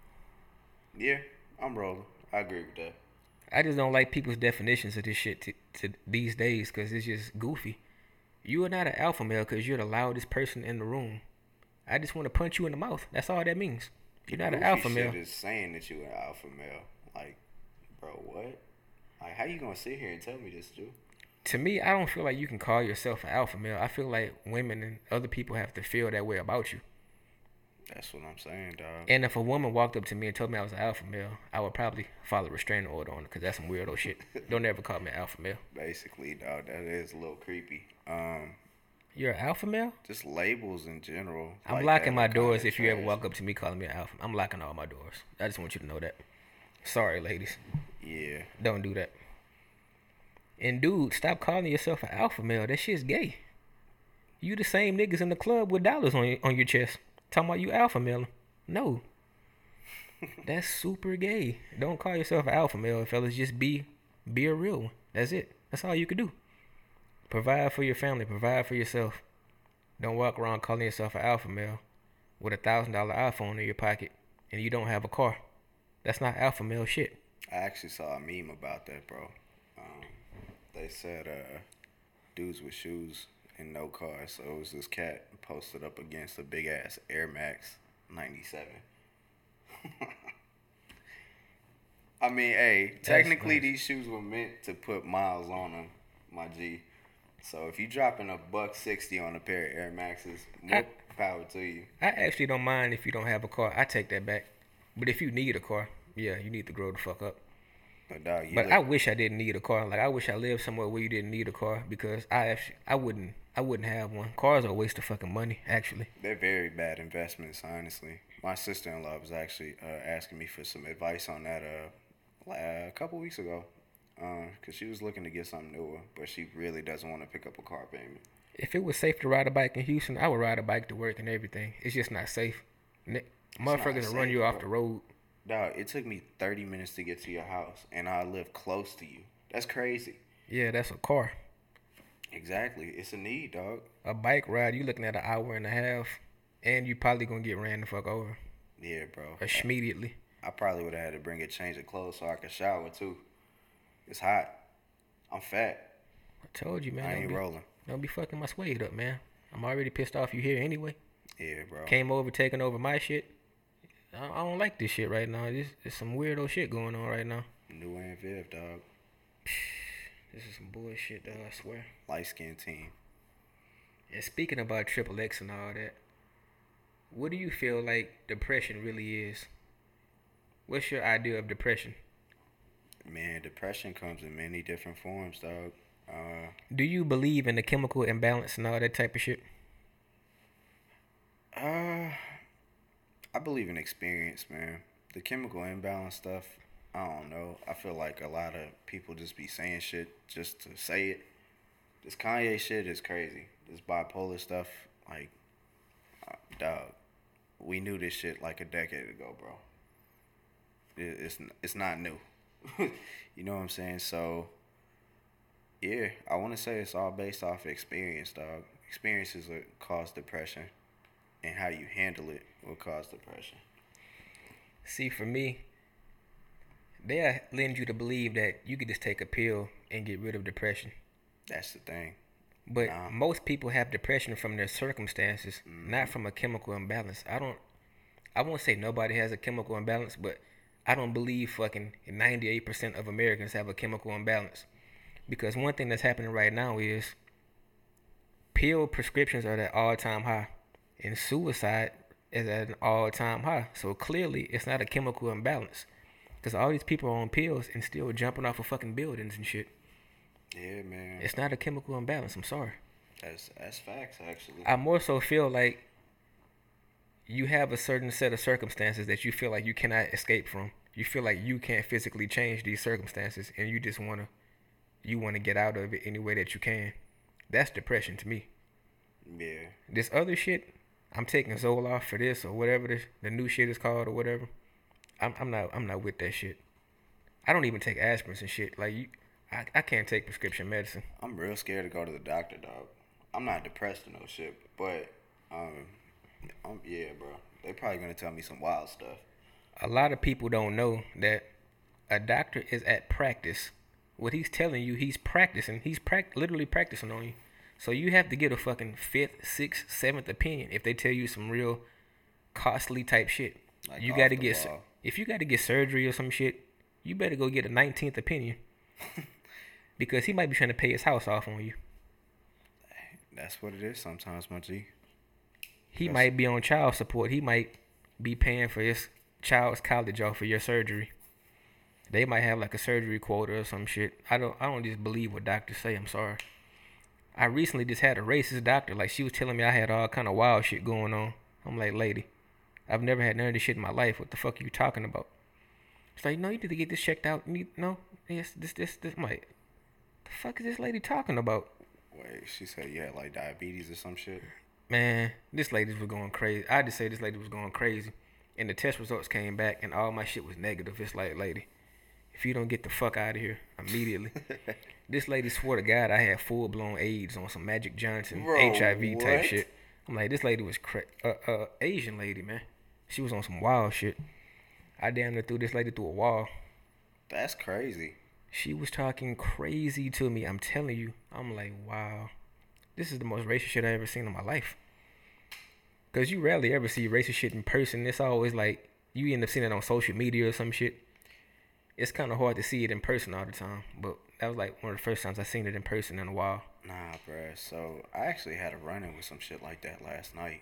yeah, I'm rolling. I agree with that. I just don't like people's definitions of this shit to, to these days because it's just goofy. You are not an alpha male because you're the loudest person in the room. I just want to punch you in the mouth. That's all that means. You're not an Goofy alpha shit male. is saying that you an alpha male. Like, bro, what? Like, how you gonna sit here and tell me this, dude? To me, I don't feel like you can call yourself an alpha male. I feel like women and other people have to feel that way about you. That's what I'm saying, dog. And if a woman walked up to me and told me I was an alpha male, I would probably follow a restraining order on her because that's some weirdo shit. Don't ever call me an alpha male. Basically, dog, that is a little creepy. Um, You're an alpha male? just labels in general. I'm like locking that my are kinda doors if you ever trash. walk up to me calling me an alpha. I'm locking all my doors. I just want you to know that. Sorry, ladies. Yeah, Don't do that. And dude, stop calling yourself an alpha male. That shit's gay. You the same niggas in the club with dollars on your, on your chest. Talking about you alpha male. No. That's super gay. Don't call yourself an alpha male, fellas. Just be be a real one. That's it. That's all you can do. Provide for your family. Provide for yourself. Don't walk around calling yourself an alpha male with a thousand dollar iPhone in your pocket and you don't have a car. That's not alpha male shit. I actually saw a meme about that, bro. Um, they said uh, dudes with shoes and no car. So it was this cat posted up against a big ass Air Max ninety-seven. I mean, hey, technically nice. these shoes were meant to put miles on them, my G. So if you dropping a buck sixty on a pair of Air Maxes, more I- power to you. I actually don't mind if you don't have a car. I take that back. But if you need a car, yeah, you need to grow the fuck up. But dog, you But look, I wish I didn't need a car. Like I wish I lived somewhere where you didn't need a car because I actually I wouldn't I wouldn't have one. Cars are a waste of fucking money, actually. they're very bad investments, honestly. My sister-in-law was actually uh, asking me for some advice on that uh, a couple weeks ago, because she was looking to get something newer, but she really doesn't want to pick up a car payment. If it was safe to ride a bike in Houston, I would ride a bike to work and everything. It's just not safe. Ni- not Motherfuckers will run safe, you off bro. the road. Dog, it took me thirty minutes to get to your house, and I live close to you. That's crazy. Yeah, that's a car. Exactly. It's a need, dog. A bike ride, you looking at an hour and a half, and you probably gonna get ran the fuck over Yeah, bro. immediately. I probably would have had to bring a change of clothes so I could shower, too. It's hot. I'm fat. I told you, man. I don't ain't be, rolling. Don't be fucking my suede up, man. I'm already pissed off you here anyway. Yeah, bro. Came over, taking over my shit. I, I don't like this shit right now. This there's some weirdo shit going on right now. New and Viv, dog. This is some bullshit, though, I swear. Light-skinned team. And speaking about Triple X and all that, what do you feel like depression really is? What's your idea of depression? Man, depression comes in many different forms, dog. Uh, Do you believe in the chemical imbalance and all that type of shit? uh, I believe in experience, man. The chemical imbalance stuff, I don't know. I feel like a lot of people just be saying shit just to say it. This Kanye shit is crazy. This bipolar stuff, like, uh, dog, we knew this shit like a decade ago, bro. It, it's it's not new. You know what I'm saying? So, yeah, I want to say it's all based off experience, dog. Experiences that cause depression, and how you handle it will cause depression. See, for me, they lend you to believe that you could just take a pill and get rid of depression. That's the thing. But Nah. most people have depression from their circumstances, Mm-hmm. not from a chemical imbalance. I don't, I won't say nobody has a chemical imbalance, but I don't believe fucking ninety-eight percent of Americans have a chemical imbalance. Because one thing that's happening right now is pill prescriptions are at all-time high, and suicide is at an all-time high. So clearly, it's not a chemical imbalance. Because all these people are on pills and still jumping off of fucking buildings and shit. Yeah, man. It's not a chemical imbalance. I'm sorry. That's that's facts, actually. I more so feel like you have a certain set of circumstances that you feel like you cannot escape from. You feel like you can't physically change these circumstances, and you just wanna, you wanna get out of it any way that you can. That's depression to me. Yeah. This other shit, I'm taking Zoloft for this or whatever the the new shit is called or whatever. I'm I'm not I'm not with that shit. I don't even take aspirins and shit. Like you, I I can't take prescription medicine. I'm real scared to go to the doctor, dog. I'm not depressed or no shit, but um, um, yeah, bro. They probably gonna tell me some wild stuff. A lot of people don't know that a doctor is at practice. What he's telling you, he's practicing. He's prac- literally practicing on you. So you have to get a fucking fifth, sixth, seventh opinion if they tell you some real costly type shit. Like you off got to the get wall. if you got to get surgery or some shit, you better go get a nineteenth opinion because he might be trying to pay his house off on you. That's what it is sometimes, my G. He That's- might be on child support. He might be paying for his child's college off of your surgery. They might have like a surgery quota or some shit. I don't I don't just believe what doctors say. I'm sorry. I recently just had a racist doctor. Like, she was telling me I had all kind of wild shit going on. I'm like, lady, I've never had none of this shit in my life. What the fuck are you talking about? She's like, no, you need to get this checked out. You need, no, yes, this, this, this. I'm like, the fuck is this lady talking about? Wait, she said you had like diabetes or some shit. Man, this lady was going crazy. I just say this lady was going crazy. And the test results came back and all my shit was negative. It's like, lady, if you don't get the fuck out of here immediately. This lady swore to God I had full blown AIDS on some Magic Johnson Bro, H I V type what? shit. I'm like, this lady was cra- uh, uh, Asian lady, man. She was on some wild shit. I damn near threw this lady through a wall. That's crazy. She was talking crazy to me. I'm telling you. I'm like, wow. This is the most racist shit I ever seen in my life. Because you rarely ever see racist shit in person. It's always like, you end up seeing it on social media or some shit. It's kind of hard to see it in person all the time. But that was like one of the first times I seen it in person in a while. Nah, bruh. So I actually had a run-in with some shit like that last night.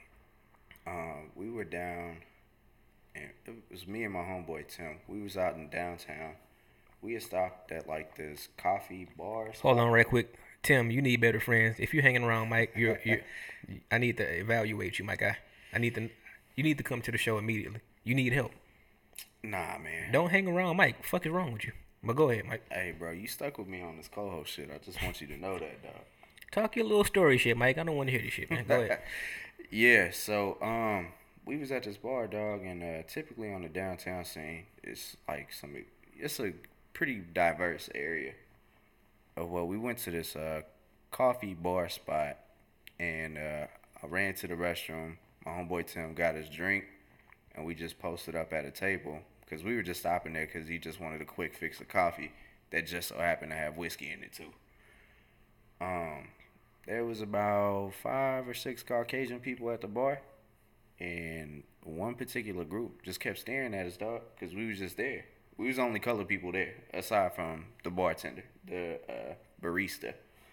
Um, we were down, and it was me and my homeboy Tim. We was out in downtown. We had stopped at like this coffee bar. Hold on right quick. Tim, you need better friends. If you're hanging around Mike, you're, you're I need to evaluate you, my guy. I need to, you need to come to the show immediately. You need help. Nah, man. Don't hang around Mike. Fuck is wrong with you? But go ahead, Mike. Hey, bro, you stuck with me on this co-host shit. I just want you to know that, dog. Talk your little story shit, Mike. I don't want to hear this shit, man. Go ahead. Yeah, so um, we was at this bar, dog, and uh, typically on the downtown scene, it's like some, it's a pretty diverse area. Uh, well, we went to this uh coffee bar spot, and uh, I ran to the restroom. My homeboy Tim got his drink, and we just posted up at a table because we were just stopping there because he just wanted a quick fix of coffee that just so happened to have whiskey in it too. Um, there was about five or six Caucasian people at the bar, and one particular group just kept staring at us, dog, because we was just there. We was the only colored people there, aside from the bartender, the uh, barista.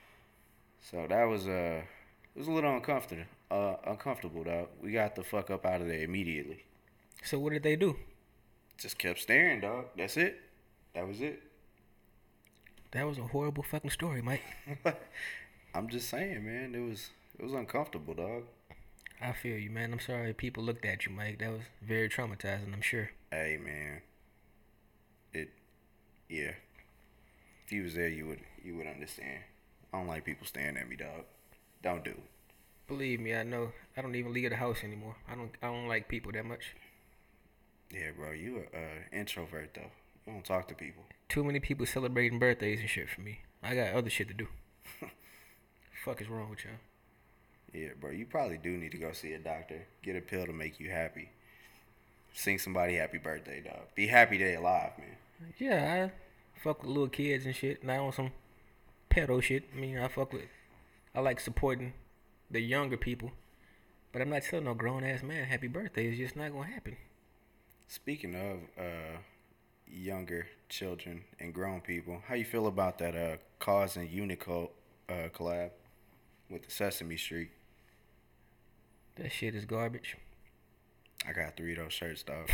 So that was uh, it was a little uncomfortable, uh, uncomfortable, dog. We got the fuck up out of there immediately. So what did they do? Just kept staring, dog. That's it. That was it. That was a horrible fucking story, Mike. I'm just saying, man. It was it was uncomfortable, dog. I feel you, man. I'm sorry people looked at you, Mike. That was very traumatizing, I'm sure. Hey, man. It, yeah. If you was there, you would you would understand. I don't like people staring at me, dog. Don't do it. Believe me, I know. I don't even leave the house anymore. I don't. I don't like people that much. Yeah, bro. You a uh, introvert though. You don't talk to people. Too many people celebrating birthdays and shit for me. I got other shit to do. Fuck is wrong with y'all? Yeah, bro. You probably do need to go see a doctor. Get a pill to make you happy. sing somebody happy birthday, dog. Be happy they alive, man. Yeah, I fuck with little kids and shit. Not on some pedo shit. I mean, I fuck with. I like supporting the younger people, but I'm not telling no grown ass man happy birthday. It's just not gonna happen. Speaking of uh, younger children and grown people, how you feel about that uh, Cause and Unico uh, collab with the Sesame Street? That shit is garbage. I got three of those shirts, dog.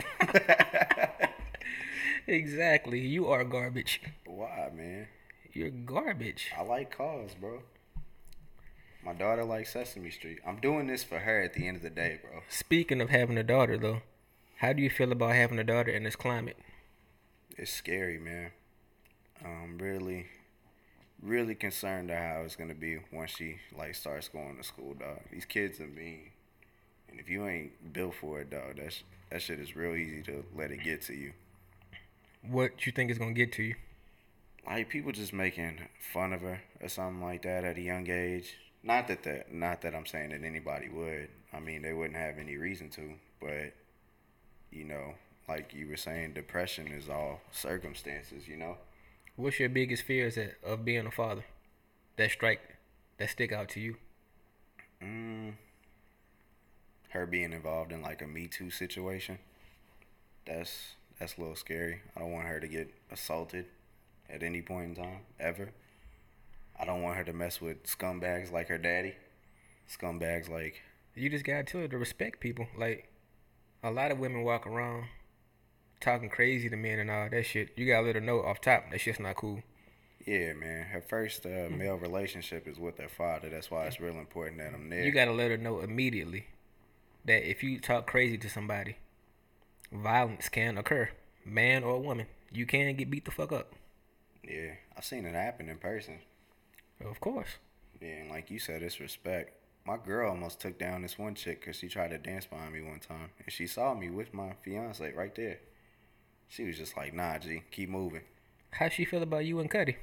Exactly. You are garbage. Why, man? You're garbage. I like Cause, bro. My daughter likes Sesame Street. I'm doing this for her at the end of the day, bro. Speaking of having a daughter, though, how do you feel about having a daughter in this climate? It's scary, man. I'm really, really concerned of how it's gonna be once she like starts going to school, dog. These kids are mean, and if you ain't built for it, dog, that's that shit is real easy to let it get to you. What you think is gonna get to you? Like people just making fun of her or something like that at a young age. Not that that, not that I'm saying that anybody would. I mean, they wouldn't have any reason to, but you know, like you were saying, depression is all circumstances, you know. What's your biggest fears that, of being a father? That strike, that stick out to you? Mm, her being involved in like a Me Too situation. That's that's a little scary. I don't want her to get assaulted at any point in time, ever. I don't want her to mess with scumbags like her daddy. Scumbags like... You just gotta tell her to respect people. Like, a lot of women walk around talking crazy to men and all that shit. You gotta let her know off top that shit's not cool. Yeah, man. Her first uh, male relationship is with her father. That's why it's real important that I'm there. You gotta let her know immediately that if you talk crazy to somebody, violence can occur. Man or woman. You can get beat the fuck up. Yeah, I've seen it happen in person. Of course. Yeah, and like you said, it's respect. My girl almost took down this one chick because she tried to dance behind me one time. And she saw me with my fiance right there. She was just like, nah, G, keep moving. How she feel about you and Cuddy?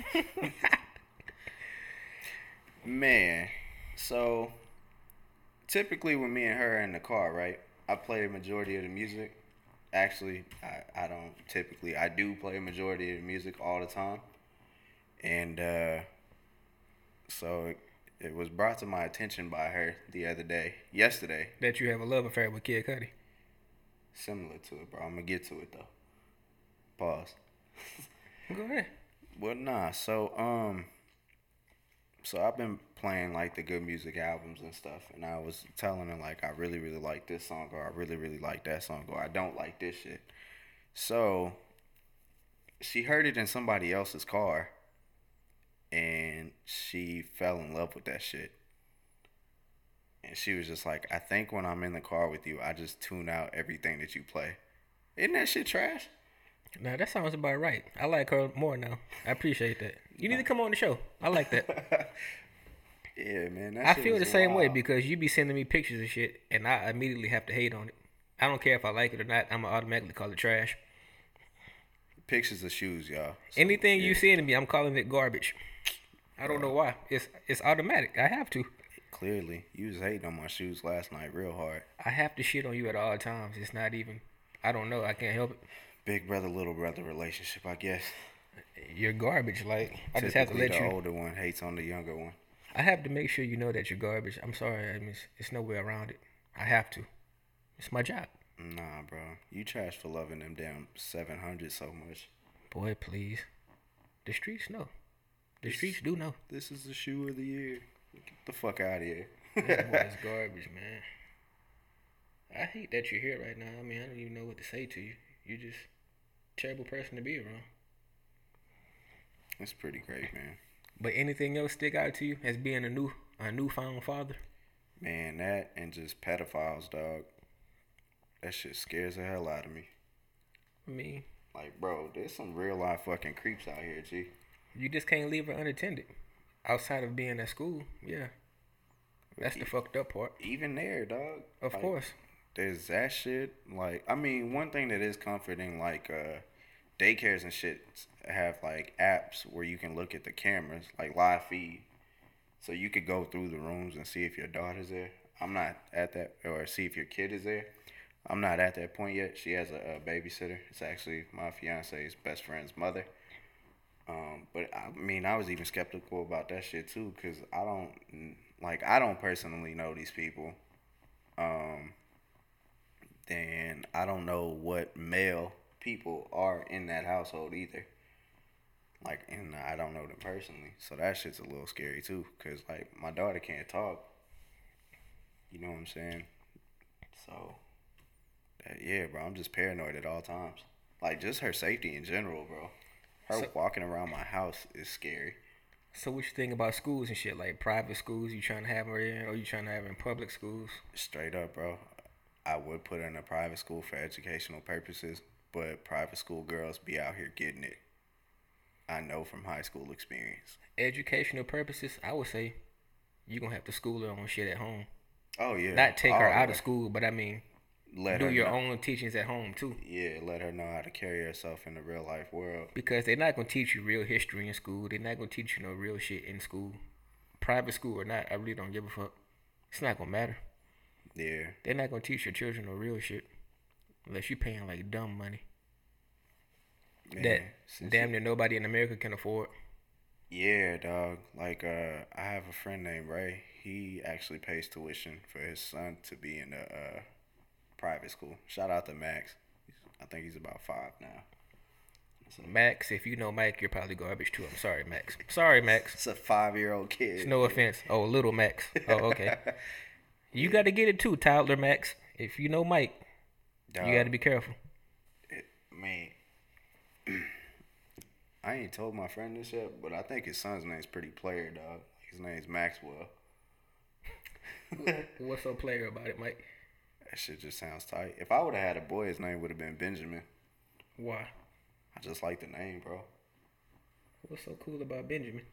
Man, so typically when me and her are in the car, right, I play a majority of the music. Actually, I, I don't typically. I do play a majority of the music all the time. And uh, so it, it was brought to my attention by her the other day, yesterday. That you have a love affair with Kid Cudi. Similar to it, bro. I'm going to get to it, though. Pause. Go ahead. Well, nah. So, um, so I've been playing, like, the good music albums and stuff. And I was telling her, like, I really, really like this song. Or I really, really like that song. Or I don't like this shit. So, she heard it in somebody else's car. And she fell in love with that shit. And she was just like, I think when I'm in the car with you, I just tune out everything that you play. Isn't that shit trash? Nah, that sounds about right. I like her more now. I appreciate that. You need to come on the show. I like that. Yeah, man. That I shit feel was the same way wild. because you be sending me pictures of shit, and I immediately have to hate on it. I don't care if I like it or not. I'm going to automatically call it trash. Pictures of shoes, y'all. So, Anything yeah. you send me, I'm calling it garbage. I don't know why. It's it's automatic. I have to. Clearly. You was hating on my shoes last night real hard. I have to shit on you at all times. It's not even. I don't know. I can't help it. Big brother, little brother relationship, I guess. You're garbage. Like I just have to Typically, let the you. older one hates on the younger one. I have to make sure you know that you're garbage. I'm sorry. I mean, it's, it's no way around it. I have to. It's my job. Nah, bro. You trash for loving them damn seven hundred so much. Boy, please. The streets know. The streets do know. This is the shoe of the year. Get the fuck out of here. That boy is garbage, man. I hate that you're here right now. I mean, I don't even know what to say to you. You're just a terrible person to be around. It's pretty great, man. But anything else stick out to you as being a new a newfound father? Man, that and just pedophiles, dog. That shit scares the hell out of me. I mean, Like, bro, there's some real life fucking creeps out here, G. you just can't leave her unattended. Outside of being at school, yeah. That's the fucked up part. Even there, dog. Of Like, course. There's that shit. Like, I mean, one thing that is comforting, like, uh, daycares and shit have, like, apps where you can look at the cameras, like, live feed. So you could go through the rooms and see if your daughter's there. I'm not at that, or see if your kid is there. I'm not at that point yet. She has a, a babysitter. It's actually my fiance's best friend's mother. Um, but I mean, I was even skeptical about that shit too, cause I don't like I don't personally know these people. Um, then I don't know what male people are in that household either. Like, and I don't know them personally, so that shit's a little scary too. Cause like my daughter can't talk. You know what I'm saying? So, that, yeah, bro, I'm just paranoid at all times. Like, just her safety in general, bro. Her so, walking around my house is scary. So what you think about schools and shit? Like private schools, you trying to have her in, or you trying to have her in public schools? Straight up, bro. I would put her in a private school for educational purposes, but private school girls be out here getting it. I know from high school experience. Educational purposes, I would say you're going to have to school her on shit at home. Oh, yeah. Not take All her out way. of school, but I mean, let do her your know. own teachings at home, too. Yeah, let her know how to carry herself in the real life world. Because they're not going to teach you real history in school. They're not going to teach you no real shit in school. Private school or not, I really don't give a fuck. It's not going to matter. Yeah. They're not going to teach your children no real shit. Unless you're paying, like, dumb money. Man, that damn near nobody in America can afford. Yeah, dog. Like, uh, I have a friend named Ray. He actually pays tuition for his son to be in a uh, private school. Shout out to Max. I think he's about five now. So, Max, if you know Mike, you're probably garbage too. I'm sorry, Max. Sorry, Max. It's a five-year-old kid. It's no offense. Oh, little Max. Oh, okay. You got to get it too, Tyler Max. If you know Mike, dog, you got to be careful. It, man. I ain't told my friend this yet, but I think his son's name's pretty player, dog. His name's Maxwell. What's so player about it, Mike? That shit just sounds tight. If I would have had a boy, his name would have been Benjamin. Why? I just like the name, bro. What's so cool about Benjamin?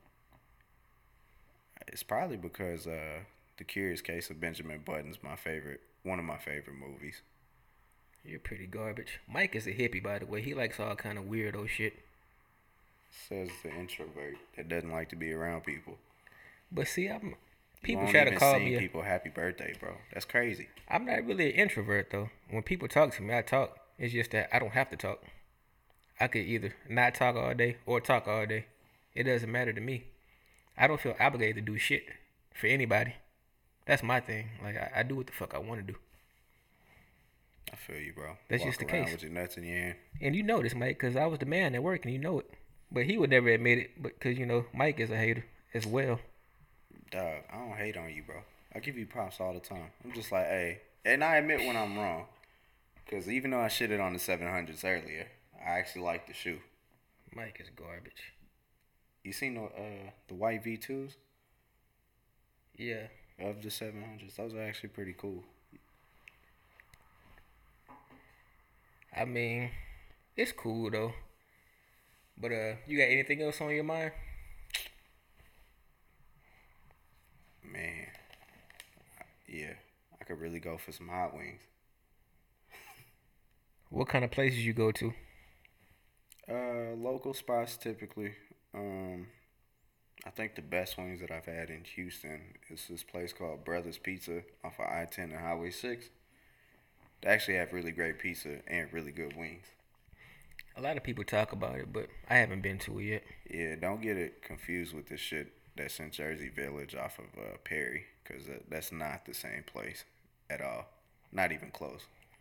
It's probably because uh, The Curious Case of Benjamin Button's my favorite, one of my favorite movies. You're pretty garbage. Mike is a hippie, by the way. He likes all kind of weirdo shit. Says the introvert that doesn't like to be around people. But see, I'm people you try to call me. me. A, people happy birthday, bro. That's crazy. I'm not really an introvert though. When people talk to me, I talk. It's just that I don't have to talk. I could either not talk all day or talk all day. It doesn't matter to me. I don't feel obligated to do shit for anybody. That's my thing. Like I, I do what the fuck I want to do. I feel you, bro. That's Walk just the around case. With your nuts in your hand. And you know this, Mike, because I was the man at work, and you know it. But he would never admit it, but because you know Mike is a hater as well. Dog, I don't hate on you, bro. I give you props all the time. I'm just like, hey, and I admit when I'm wrong, because even though I shitted on the seven hundreds earlier, I actually like the shoe. Mike is garbage. You seen the uh, the white V twos? Yeah. Of the seven hundreds, those are actually pretty cool. I mean, it's cool though. But uh, you got anything else on your mind? Man, yeah, I could really go for some hot wings. What kind of places you go to? Uh, local spots typically. Um, I think the best wings that I've had in Houston is this place called Brothers Pizza off of I ten and Highway six. They actually have really great pizza and really good wings. A lot of people talk about it, but I haven't been to it yet. Yeah, don't get it confused with this shit that's in Jersey Village off of uh, Perry, because uh, that's not the same place at all. Not even close.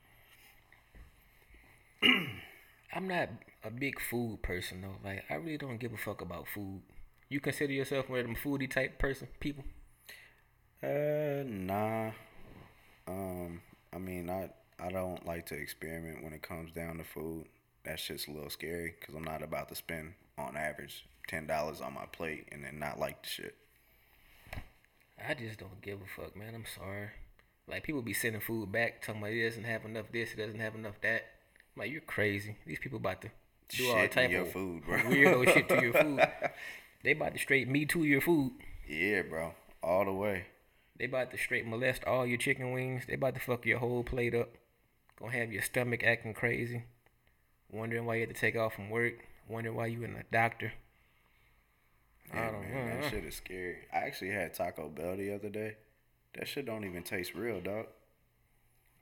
I'm not a big food person, though. Like, I really don't give a fuck about food. You consider yourself one of them foodie type person, people? Uh, nah. Um, I mean, I, I don't like to experiment when it comes down to food. That shit's a little scary because I'm not about to spend, on average, ten dollars on my plate and then not like the shit. I just don't give a fuck, man. I'm sorry. Like, people be sending food back, talking about it doesn't have enough this, it doesn't have enough that. I'm like, you're crazy. These people about to do shit all type your of food, bro. weirdo shit to your food. They about to straight me to your food. Yeah, bro. All the way. They about to straight molest all your chicken wings. They about to fuck your whole plate up. Gonna have your stomach acting crazy. Wondering why you had to take off from work. Wondering why you in the doctor. Yeah, I don't man, know. that shit is scary. I actually had Taco Bell the other day. That shit don't even taste real, dog.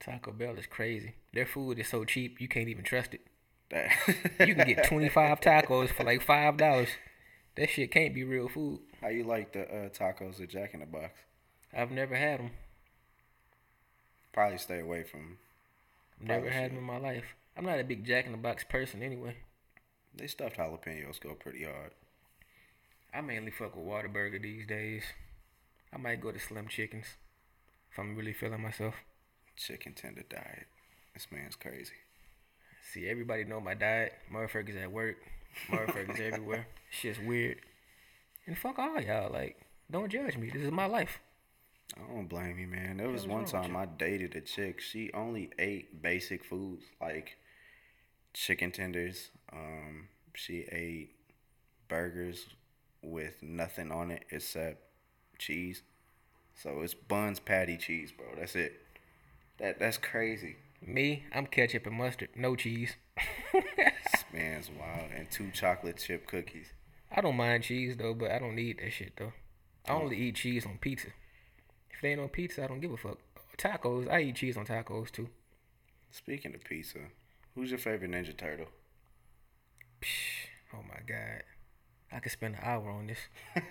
Taco Bell is crazy. Their food is so cheap you can't even trust it. That You can get twenty-five tacos for like five dollars. That shit can't be real food. How you like the uh, tacos at Jack in the Box? I've never had them. Probably stay away from. Never Probably had should. them in my life. I'm not a big Jack in the Box person anyway. They stuffed jalapenos go pretty hard. I mainly fuck with Whataburger these days. I might go to Slim Chickens if I'm really feeling myself. Chicken tender diet. This man's crazy. See, everybody know my diet. Motherfuckers at work. Motherfuckers everywhere. Shit's weird. And fuck all y'all. Like, don't judge me. This is my life. I don't blame you, man. There was What's one wrong with time you? I dated a chick. She only ate basic foods like chicken tenders. Um, she ate burgers with nothing on it except cheese. So it's buns, patty, cheese, bro. That's it. That that's crazy. Me, I'm ketchup and mustard. No cheese. This man's wild. And two chocolate chip cookies. I don't mind cheese though, but I don't need that shit though. I only eat cheese on pizza. If they ain't on pizza, I don't give a fuck. Tacos, I eat cheese on tacos too. Speaking of pizza, who's your favorite Ninja Turtle? Psh, oh my god. I could spend an hour on this.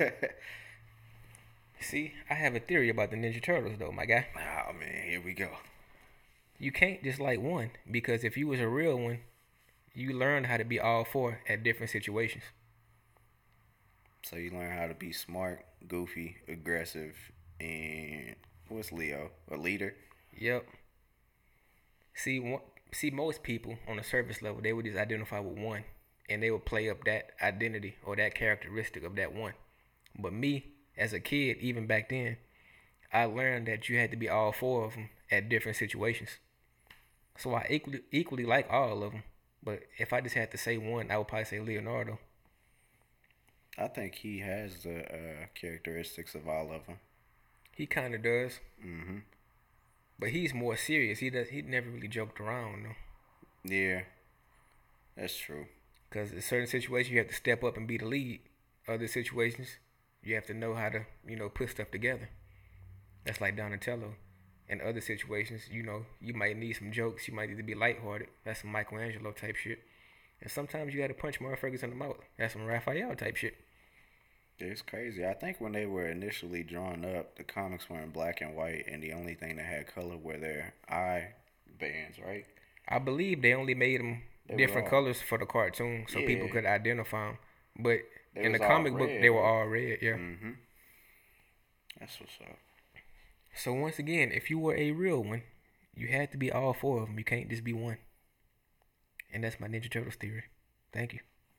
See, I have a theory about the Ninja Turtles though, my guy. Oh man, here we go. You can't just like one, because if you was a real one, you learn how to be all four at different situations. So you learn how to be smart, goofy, aggressive, and what's Leo? A leader? Yep. See, one, see, most people on the surface level, they would just identify with one, and they would play up that identity or that characteristic of that one. But me, as a kid, even back then, I learned that you had to be all four of them at different situations. So I equally equally like all of them. But if I just had to say one, I would probably say Leonardo. I think he has the uh, characteristics of all of them. He kind of does, Mm-hmm. but he's more serious. He does. He never really joked around though. Yeah, that's true. Because in certain situations, you have to step up and be the lead. Other situations, you have to know how to, you know, put stuff together. That's like Donatello. In other situations, you know, you might need some jokes. You might need to be lighthearted. That's some Michelangelo type shit. And sometimes you got to punch motherfuckers in the mouth. That's some Raphael type shit. It's crazy. I think when they were initially drawn up, the comics were in black and white, and the only thing that had color were their eye bands, right? I believe they only made them They were different all- colors for the cartoon so people Yeah. could identify them. But They in the was all comic book, red, they were right? all red, yeah. Mm-hmm. That's what's up. So once again, if you were a real one, you had to be all four of them. You can't just be one. And that's my Ninja Turtles theory. Thank you.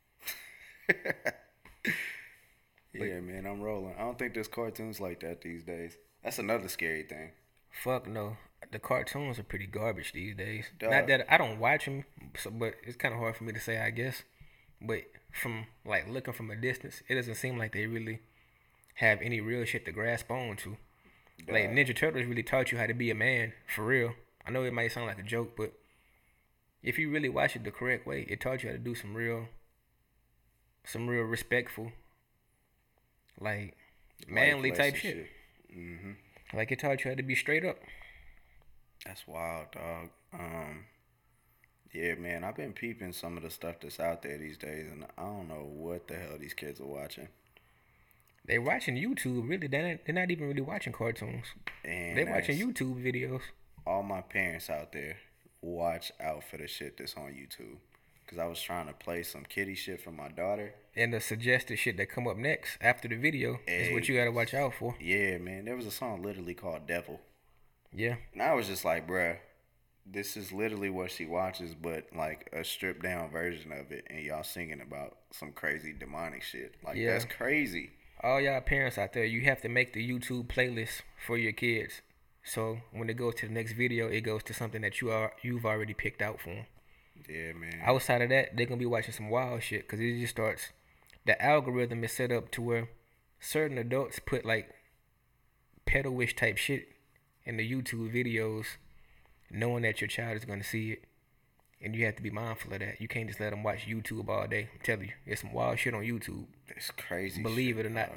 Yeah, man, I'm rolling. I don't think there's cartoons like that these days. That's another scary thing. Fuck no. The cartoons are pretty garbage these days. Dog. Not that I don't watch them, so, but it's kind of hard for me to say, I guess. But from like looking from a distance, it doesn't seem like they really have any real shit to grasp on to. Like Dog. Ninja Turtles really taught you how to be a man for real. I know it might sound like a joke, but if you really watch it the correct way, it taught you how to do some real, some real respectful, like manly Life type lesson shit. Mm-hmm. Like it taught you how to be straight up. That's wild, dog. Um, yeah, man, I've been peeping some of the stuff that's out there these days, and I don't know what the hell these kids are watching. They watching YouTube, really. They're not, they're not even really watching cartoons. And They're watching that's- YouTube videos. all my parents out there, watch out for the shit that's on YouTube. Because I was trying to play some kitty shit for my daughter. And the suggested shit that come up next after the video is what you gotta watch out for. Yeah, man, there was a song literally called Devil. Yeah. And I was just like, bruh, this is literally what she watches, but like a stripped down version of it. And y'all singing about some crazy demonic shit. Like, Yeah. that's crazy. All y'all parents out there, you have to make the YouTube playlist for your kids. So when it goes to the next video, it goes to something that you are you've already picked out for them. Yeah, man. Outside of that, they're gonna be watching some wild shit because it just starts. The algorithm is set up to where certain adults put like pedo-ish type shit in the YouTube videos, knowing that your child is gonna see it, and you have to be mindful of that. You can't just let them watch YouTube all day. I'm telling you, there's some wild shit on YouTube. It's crazy. Believe shit, it or not, dog.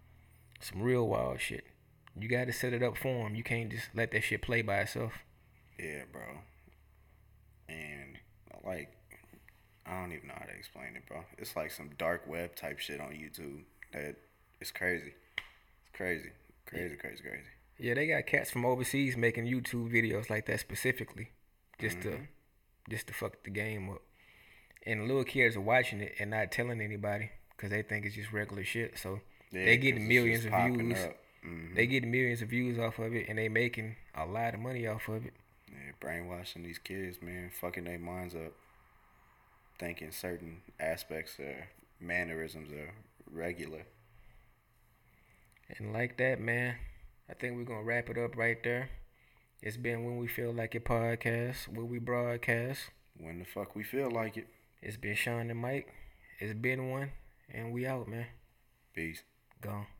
some real wild shit. You got to set it up for them. You can't just let that shit play by itself. Yeah, bro. And like, I don't even know how to explain it, bro. It's like some dark web type shit on YouTube that it's crazy. It's crazy, crazy, crazy, crazy. Yeah, they got cats from overseas making YouTube videos like that specifically, just mm-hmm. to, just to fuck the game up. And little kids are watching it and not telling anybody because they think it's just regular shit. So yeah, they getting millions of views. Mm-hmm. They getting millions of views off of it, and they making a lot of money off of it. Yeah, brainwashing these kids, man, fucking their minds up, thinking certain aspects or mannerisms are regular. And like that, man, I think we're gonna wrap it up right there. It's been When We Feel Like It podcast, where we broadcast when the fuck we feel like it. It's been Sean and Mike. It's been one, and we out, man. Peace. Gone.